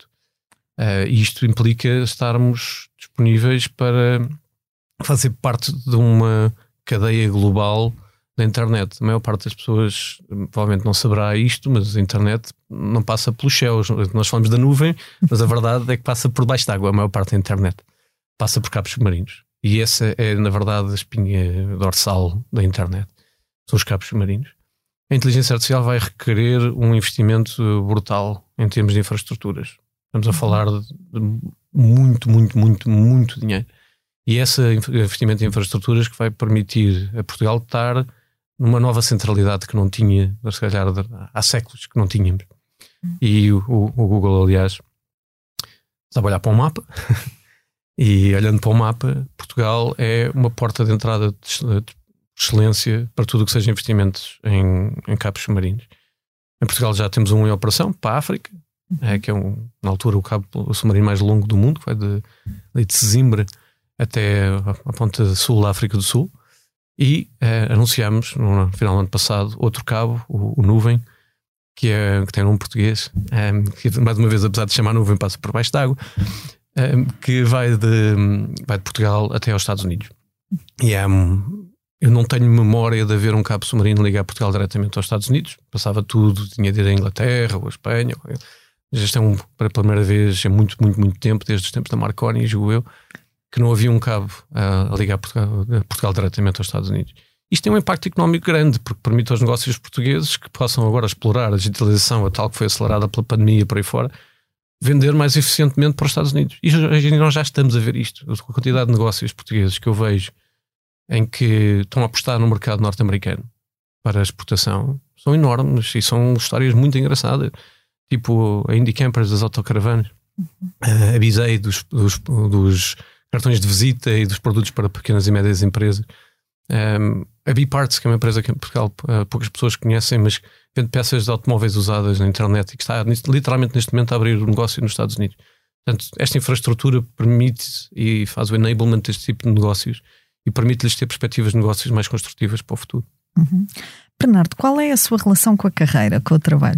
Uh, e isto implica estarmos disponíveis para fazer parte de uma cadeia global da internet. A maior parte das pessoas provavelmente não saberá isto, mas a internet não passa pelos céus. Nós falamos da nuvem, mas a verdade é que passa por baixo d'água. A maior parte da internet passa por cabos submarinos. E essa é, na verdade, a espinha dorsal da internet. São os cabos submarinos. A inteligência artificial vai requerer um investimento brutal em termos de infraestruturas. Estamos a falar de muito, muito, muito, muito dinheiro. E esse investimento em infraestruturas que vai permitir a Portugal estar numa nova centralidade que não tinha, se calhar há séculos que não tínhamos. E o, o Google, aliás, estava a olhar para um mapa e, olhando para o mapa, Portugal é uma porta de entrada de excelência para tudo o que seja investimentos em, em cabos submarinos. Em Portugal já temos um em operação para a África, é, que é um, na altura o cabo o submarino mais longo do mundo, que vai de, de Sesimbra até a ponta sul da África do Sul. E eh, anunciámos no final do ano passado outro cabo, o, o Nuvem, que, é, que tem nome português, eh, que mais uma vez, apesar de chamar Nuvem, passa por baixo d'água, eh, que vai de, vai de Portugal até aos Estados Unidos. E é, eu não tenho memória de haver um cabo submarino ligar Portugal diretamente aos Estados Unidos. Passava tudo, tinha de ir à Inglaterra ou à Espanha. Isto é um, para a primeira vez, é muito, muito, muito tempo, desde os tempos da Marconi, julgo eu, que não havia um cabo a, a ligar Portugal, Portugal diretamente aos Estados Unidos. Isto tem um impacto económico grande, porque permite aos negócios portugueses que possam agora explorar a digitalização, a tal que foi acelerada pela pandemia por aí fora, vender mais eficientemente para os Estados Unidos. E já, nós já estamos a ver isto. A quantidade de negócios portugueses que eu vejo em que estão a apostar no mercado norte-americano para a exportação são enormes e são histórias muito engraçadas. Tipo a Indie Campers das autocaravanas, uhum. a Bizei dos, dos, dos cartões de visita e dos produtos para pequenas e médias empresas. Um, a B-Parts, que é uma empresa que em Portugal uh, poucas pessoas conhecem, mas vende peças de automóveis usadas na internet e que está literalmente neste momento a abrir um negócio nos Estados Unidos. Portanto, esta infraestrutura permite e faz o enablement deste tipo de negócios e permite-lhes ter perspectivas de negócios mais construtivas para o futuro. Uhum. Bernardo, qual é a sua relação com a carreira, com o trabalho?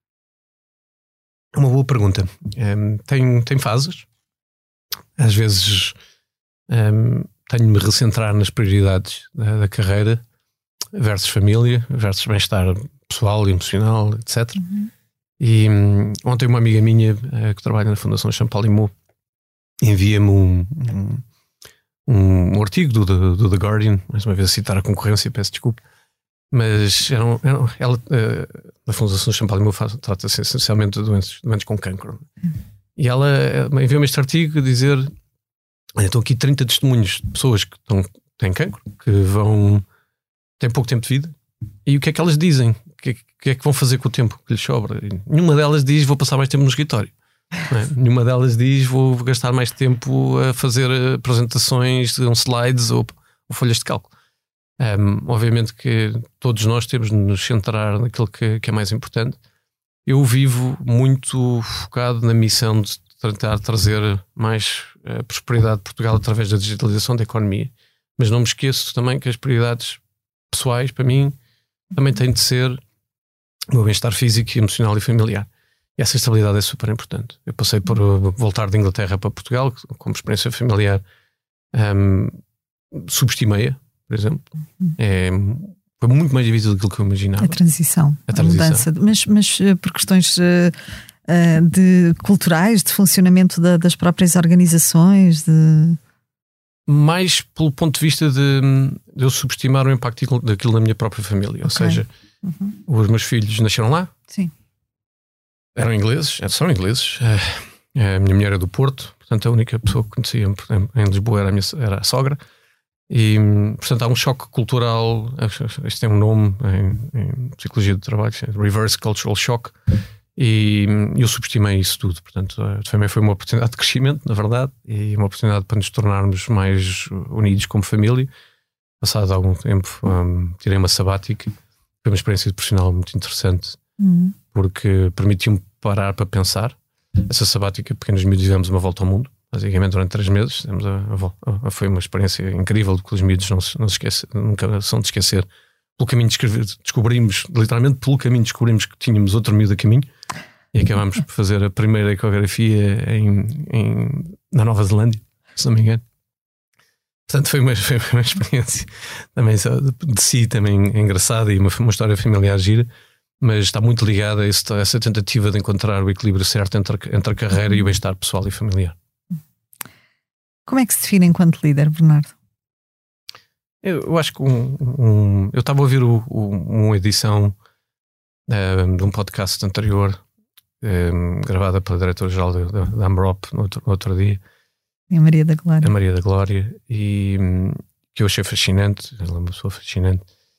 É uma boa pergunta. Um, tem, tem fases. Às vezes um, tenho de me recentrar nas prioridades da, da carreira versus família, versus bem-estar pessoal e emocional, etcétera. Uhum. E um, ontem uma amiga minha uh, que trabalha na Fundação Champalimau envia-me um, um, um artigo do, do, do The Guardian, mais uma vez a citar a concorrência, peço desculpa, mas eram, eram, ela, uh, na Fundação Champalimau trata-se essencialmente de doentes, doentes com cancro. Uhum. E ela enviou-me este artigo a dizer: olha, estão aqui trinta testemunhos de pessoas que estão, têm cancro, que vão, têm pouco tempo de vida, e o que é que elas dizem? O que é, que é que vão fazer com o tempo que lhes sobra? E nenhuma delas diz: vou passar mais tempo no escritório. Não é? Nenhuma delas diz: vou gastar mais tempo a fazer apresentações, um slides ou, ou folhas de cálculo. Um, obviamente que todos nós temos de nos centrar naquilo que, que é mais importante. Eu vivo muito focado na missão de tentar trazer mais uh, prosperidade de Portugal através da digitalização da economia, mas não me esqueço também que as prioridades pessoais, para mim, também têm de ser o meu bem-estar físico, emocional e familiar. E essa estabilidade é super importante. Eu passei por uh, voltar de Inglaterra para Portugal como experiência familiar, um, subestimei-a, por exemplo. É, foi muito mais difícil do que eu imaginava. A transição, a, a transição. mudança. Mas, mas por questões uh, uh, de culturais, de funcionamento da, das próprias organizações? De... Mais pelo ponto de vista de, de eu subestimar o impacto daquilo na minha própria família. Ou okay. seja, uhum. os meus filhos nasceram lá. Sim. Eram ingleses, são ingleses. A minha mulher é do Porto, portanto a única pessoa que conhecia em Lisboa era a, minha, era a sogra. E, portanto, há um choque cultural. Este tem um nome em, em psicologia do trabalho, Reverse Cultural Shock, e eu subestimei isso tudo. Portanto, também foi uma oportunidade de crescimento, na verdade, e uma oportunidade para nos tornarmos mais unidos como família. Passado algum tempo, um, tirei uma sabática. Foi uma experiência profissional muito interessante, uhum. porque permitiu-me parar para pensar. Essa sabática, pequenos miúdos, fizemos uma volta ao mundo. Basicamente durante três meses a, a, a, foi uma experiência incrível que os miúdos não se, não se esquece, nunca são de esquecer. Pelo caminho descobrimos, literalmente pelo caminho descobrimos que tínhamos outro miúdo a caminho e acabámos por fazer a primeira ecografia em, em, na Nova Zelândia, se não me engano. Portanto foi uma, foi uma experiência também de si também engraçada e uma, uma história familiar gira, mas está muito ligada a essa, a essa tentativa de encontrar o equilíbrio certo entre, entre a carreira e o bem-estar pessoal e familiar. Como é que se define enquanto líder, Bernardo? Eu, eu acho que um, um, eu estava a ouvir o, o, uma edição um, de um podcast anterior, um, gravada pela diretora-geral da, da AMROP no outro, no outro dia. A Maria da Glória. A Maria da Glória, e um, que eu achei fascinante. Ela é uma pessoa fascinante.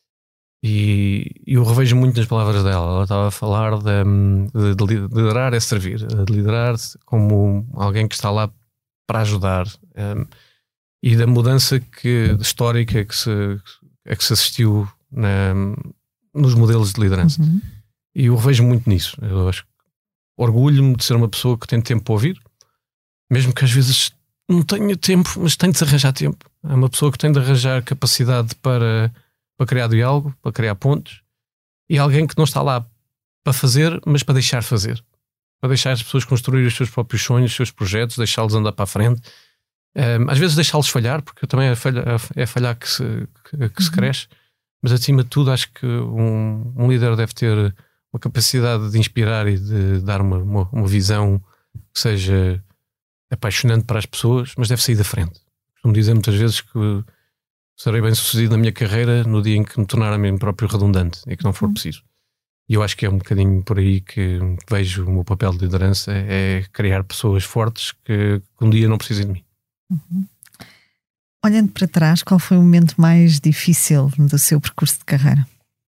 E eu revejo muito nas palavras dela. Ela estava a falar de, de, de liderar é servir, de liderar como alguém que está lá para ajudar, um, e da mudança que, histórica que se, a que se assistiu na, nos modelos de liderança. Uhum. E eu vejo muito nisso. Eu acho que orgulho-me de ser uma pessoa que tem tempo para ouvir, mesmo que às vezes não tenha tempo, mas tem de se arranjar tempo. É uma pessoa que tem de arranjar capacidade para, para criar diálogo, para criar pontos, e alguém que não está lá para fazer, mas para deixar fazer. Para deixar as pessoas construir os seus próprios sonhos, os seus projetos, deixá-los andar para a frente. Um, às vezes deixá-los falhar, porque também é falhar, é falhar que, se, que, que se cresce, mas acima de tudo acho que um, um líder deve ter uma capacidade de inspirar e de dar uma, uma, uma visão que seja apaixonante para as pessoas, mas deve sair da frente. Costumo dizer muitas vezes que serei bem sucedido na minha carreira no dia em que me tornar a mim próprio redundante e que não for preciso. E eu acho que é um bocadinho por aí que vejo o meu papel de liderança, é criar pessoas fortes que, que um dia não precisem de mim. Uhum. Olhando para trás, qual foi o momento mais difícil do seu percurso de carreira?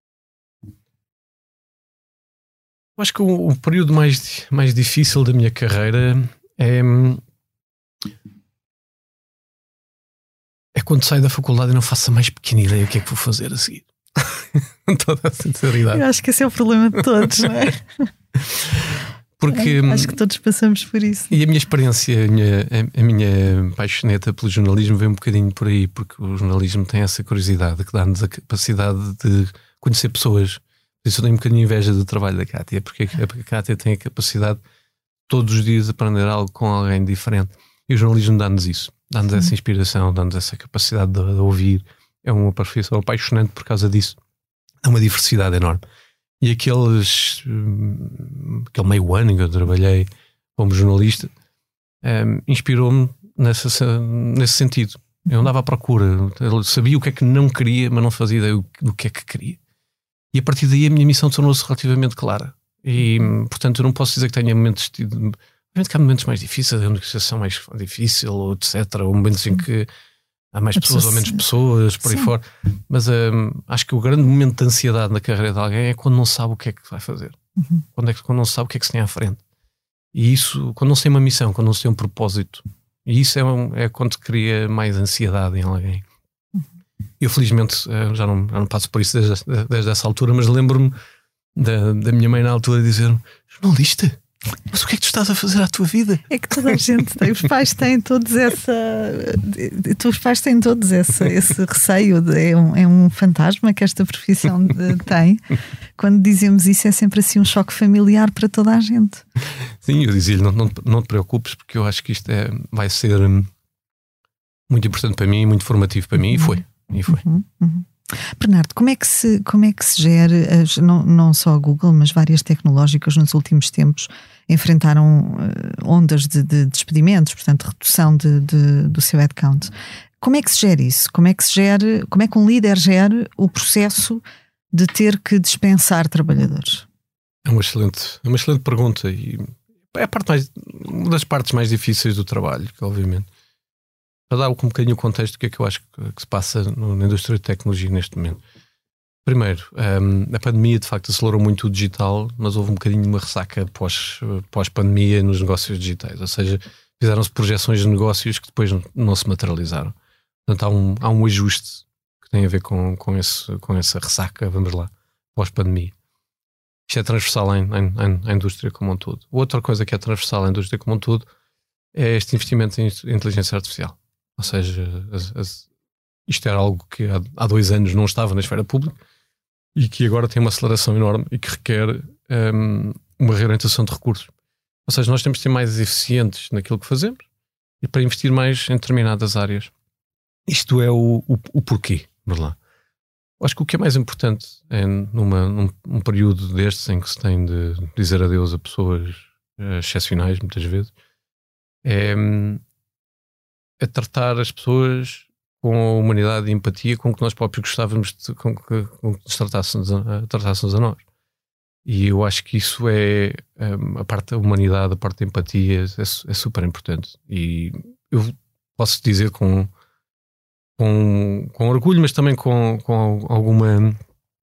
Eu acho que o, o período mais, mais difícil da minha carreira é, é quando saio da faculdade e não faço a mais pequena ideia o que é que vou fazer a seguir. Com toda a sinceridade. Eu acho que esse é o problema de todos, não é? Porque, acho que todos passamos por isso. E a minha experiência, a minha, a minha paixoneta pelo jornalismo vem um bocadinho por aí, porque o jornalismo tem essa curiosidade que dá-nos a capacidade de conhecer pessoas. Por isso eu tenho um bocadinho inveja do trabalho da Cátia, porque a Cátia tem a capacidade todos os dias de aprender algo com alguém diferente. E o jornalismo dá-nos isso, dá-nos essa inspiração, dá-nos essa capacidade de, de ouvir. É uma profissão apaixonante por causa disso. Há uma diversidade enorme. E aqueles aquele meio ano em que eu trabalhei como jornalista um, inspirou-me nessa, nesse sentido. Eu andava à procura, eu sabia o que é que não queria, mas não fazia ideia do que é que queria. E a partir daí a minha missão tornou-se relativamente clara. E, portanto, eu não posso dizer que tenha momentos... Obviamente que há momentos mais difíceis, a negociação mais difícil, etcétera. Ou momentos em que há mais pessoas ou menos pessoas, por aí fora. Mas um, acho que o grande momento de ansiedade na carreira de alguém é quando não sabe o que é que vai fazer. Uhum. Quando, é que, quando não sabe o que é que se tem à frente. E isso, quando não se tem uma missão, quando não se tem um propósito. E isso é, um, é quando cria mais ansiedade em alguém. Uhum. Eu, felizmente, já não, já não passo por isso desde, desde essa altura, mas lembro-me da, da minha mãe na altura dizer: jornalista? Mas o que é que tu estás a fazer à tua vida? É que toda a gente tem, os pais têm todos essa os pais têm todos esse, esse receio de, é, um, é um fantasma que esta profissão de, tem. Quando dizemos isso é sempre assim um choque familiar para toda a gente. Sim, eu dizia-lhe, não, não, não te preocupes, porque eu acho que isto é, vai ser muito importante para mim, muito formativo para mim, uhum. e foi, e foi. Uhum, uhum. Bernardo, como é que se, como é que se gera, as, não, não só a Google, mas várias tecnológicas nos últimos tempos enfrentaram uh, ondas de, de despedimentos, portanto redução de, de, do seu headcount. Como é que se gera isso? Como é que se gera, como é que um líder gera o processo de ter que dispensar trabalhadores? É uma excelente, é uma excelente pergunta e é a parte mais, uma das partes mais difíceis do trabalho, que obviamente. Para dar um bocadinho o contexto do que é que eu acho que, que se passa no, na indústria de tecnologia neste momento. Primeiro, um, a pandemia de facto acelerou muito o digital, mas houve um bocadinho de uma ressaca pós, pós-pandemia nos negócios digitais. Ou seja, fizeram-se projeções de negócios que depois não, não se materializaram. Portanto, há um, há um ajuste que tem a ver com, com, esse, com essa ressaca, vamos lá, pós-pandemia. Isto é transversal à, à, à indústria como um todo. Outra coisa que é transversal à indústria como um todo é este investimento em inteligência artificial. Ou seja, as, as, isto era algo que há, há dois anos não estava na esfera pública e que agora tem uma aceleração enorme e que requer um, uma reorientação de recursos. Ou seja, nós temos de ser mais eficientes naquilo que fazemos e para investir mais em determinadas áreas. Isto é o, o, o porquê. Vamos lá. Acho que o que é mais importante é numa, num, num período destes em que se tem de dizer adeus a pessoas uh, excepcionais, muitas vezes, é... a tratar as pessoas com a humanidade e empatia com que nós próprios gostávamos de, com que, com que nos tratássemos a, tratássemos a nós. E eu acho que isso é um, a parte da humanidade, a parte da empatia é, é super importante. E eu posso dizer com, com, com orgulho, mas também com, com alguma um,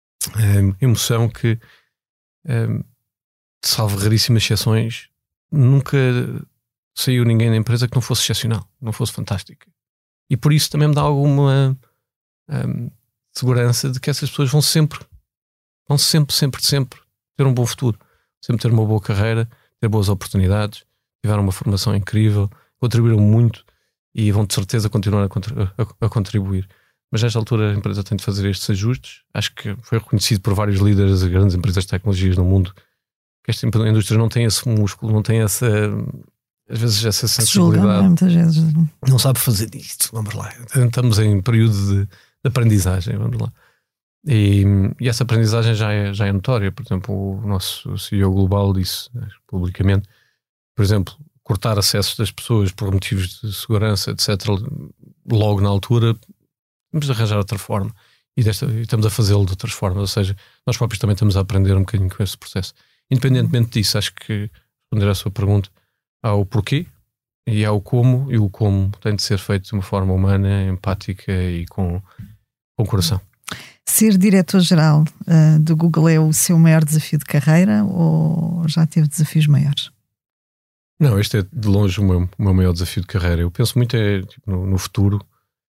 emoção que, um, salvo raríssimas exceções, nunca saiu ninguém da empresa que não fosse excepcional, não fosse fantástico. E por isso também me dá alguma um, segurança de que essas pessoas vão sempre, vão sempre, sempre, sempre ter um bom futuro, sempre ter uma boa carreira, ter boas oportunidades, tiveram uma formação incrível, contribuíram muito e vão de certeza continuar a, a, a contribuir. Mas nesta altura a empresa tem de fazer estes ajustes. Acho que foi reconhecido por vários líderes de grandes empresas de tecnologias no mundo que esta indústria não tem esse músculo, não tem essa... às vezes essa sensibilidade, julga, muitas vezes não sabe fazer isto. Vamos lá, estamos em período de, de aprendizagem, vamos lá, e, e essa aprendizagem já é, já é notória. Por exemplo, o nosso C E O global disse publicamente, por exemplo, cortar acessos das pessoas por motivos de segurança, etcétera, logo na altura, temos de arranjar outra forma, e, desta, e estamos a fazê-lo de outras formas. Ou seja, nós próprios também estamos a aprender um bocadinho com esse processo. Independentemente disso, acho que responder à sua pergunta, há o porquê e há o como, e o como tem de ser feito de uma forma humana, empática e com, com coração. Ser diretor-geral uh, do Google é o seu maior desafio de carreira ou já teve desafios maiores? Não, este é de longe o meu, o meu maior desafio de carreira. Eu penso muito é, tipo, no, no futuro.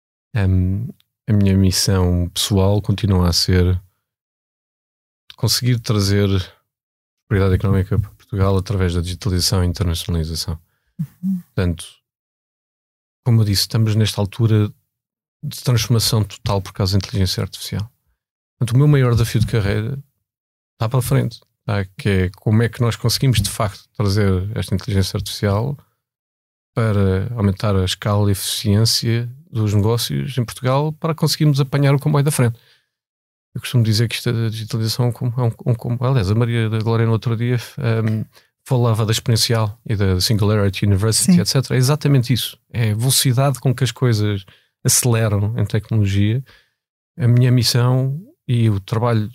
Um, a minha missão pessoal continua a ser conseguir trazer prosperidade económica para Portugal através da digitalização e internacionalização. Uhum. Portanto, como eu disse, estamos nesta altura de transformação total por causa da inteligência artificial. Portanto, o meu maior desafio de carreira está para a frente, tá? Que é como é que nós conseguimos de facto trazer esta inteligência artificial para aumentar a escala e a eficiência dos negócios em Portugal para conseguirmos apanhar o comboio da frente. Eu costumo dizer que isto da digitalização é um, um, um, aliás, a Maria da Glória no outro dia um, falava da exponencial e da Singularity University, Sim. etcétera. É exatamente isso. É a velocidade com que as coisas aceleram em tecnologia. A minha missão e o trabalho que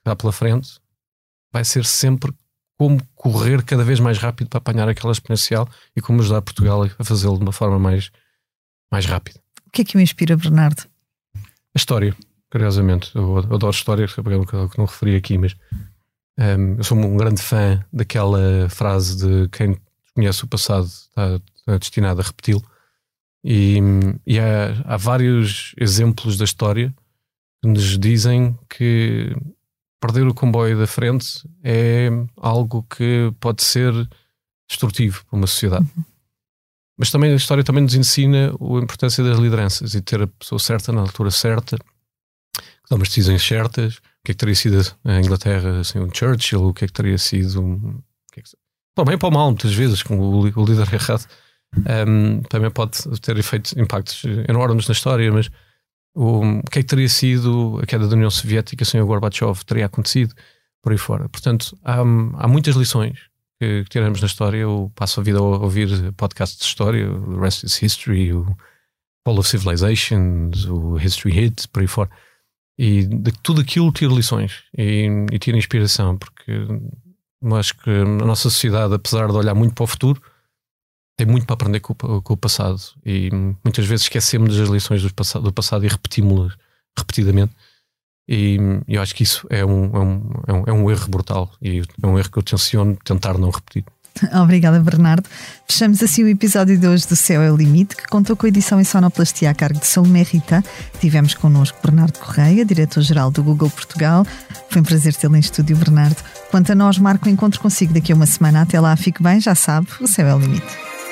está pela frente vai ser sempre como correr cada vez mais rápido para apanhar aquela exponencial e como ajudar Portugal a fazê-lo de uma forma mais, mais rápida. O que é que o inspira, Bernardo? A história, curiosamente. Eu adoro história, que não referi aqui, mas um, eu sou um grande fã daquela frase de quem conhece o passado está, está destinado a repeti-lo. E, e há, há vários exemplos da história que nos dizem que perder o comboio da frente é algo que pode ser destrutivo para uma sociedade. Uhum. Mas também a história também nos ensina a importância das lideranças e ter a pessoa certa na altura certa, que toma as decisões certas. O que é que teria sido a Inglaterra, assim, um Churchill? O que é que teria sido um... que é que... Para o bem e para o mal, muitas vezes, com o, o líder errado. Um, também pode ter efeitos, impactos enormes na história, mas o, o que é que teria sido a queda da União Soviética sem o Gorbachev? Teria acontecido por aí fora. Portanto, há, há muitas lições que, que tiramos na história. Eu passo a vida a ouvir podcasts de história, o Rest is History, o Fall of Civilizations, o History Hit, por aí fora. E de tudo aquilo tiro lições e, e tiro inspiração, porque eu acho que a nossa sociedade, apesar de olhar muito para o futuro, tem muito para aprender com o, com o passado e muitas vezes esquecemos das lições do passado, do passado e repetimos-las repetidamente, e eu acho que isso é um, é, um, é, um, é um erro brutal e é um erro que eu tenciono tentar não repetir. Obrigada, Bernardo. Fechamos assim o episódio de hoje do Céu é o Limite, que contou com a edição em sonoplastia a cargo de Salomé Rita. Tivemos connosco Bernardo Correia, diretor-geral do Google Portugal. Foi um prazer tê-lo em estúdio, Bernardo. Quanto a nós, marco o encontro consigo daqui a uma semana. Até lá, fique bem, já sabe, o Céu é o Limite.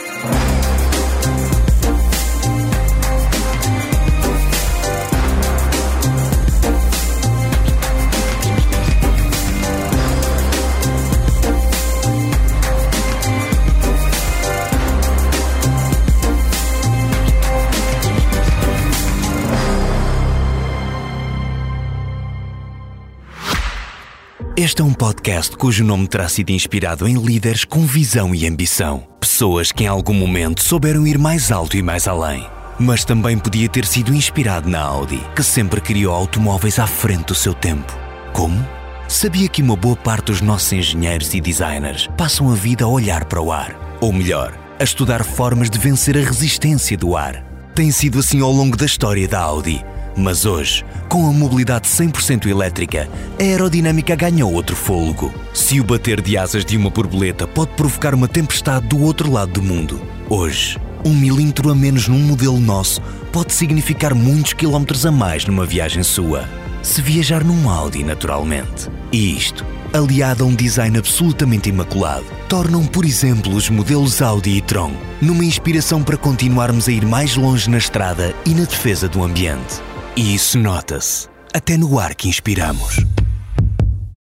Este é um podcast cujo nome terá sido inspirado em líderes com visão e ambição. Pessoas que em algum momento souberam ir mais alto e mais além. Mas também podia ter sido inspirado na Audi, que sempre criou automóveis à frente do seu tempo. Como? Sabia que uma boa parte dos nossos engenheiros e designers passam a vida a olhar para o ar? Ou melhor, a estudar formas de vencer a resistência do ar. Tem sido assim ao longo da história da Audi. Mas hoje, com a mobilidade cem por cento elétrica, a aerodinâmica ganhou outro fôlego. Se o bater de asas de uma borboleta pode provocar uma tempestade do outro lado do mundo, hoje, um milímetro a menos num modelo nosso pode significar muitos quilómetros a mais numa viagem sua. Se viajar num Audi, naturalmente. E isto, aliado a um design absolutamente imaculado, tornam, por exemplo, os modelos Audi e Tron numa inspiração para continuarmos a ir mais longe na estrada e na defesa do ambiente. E isso nota-se, até no ar que inspiramos.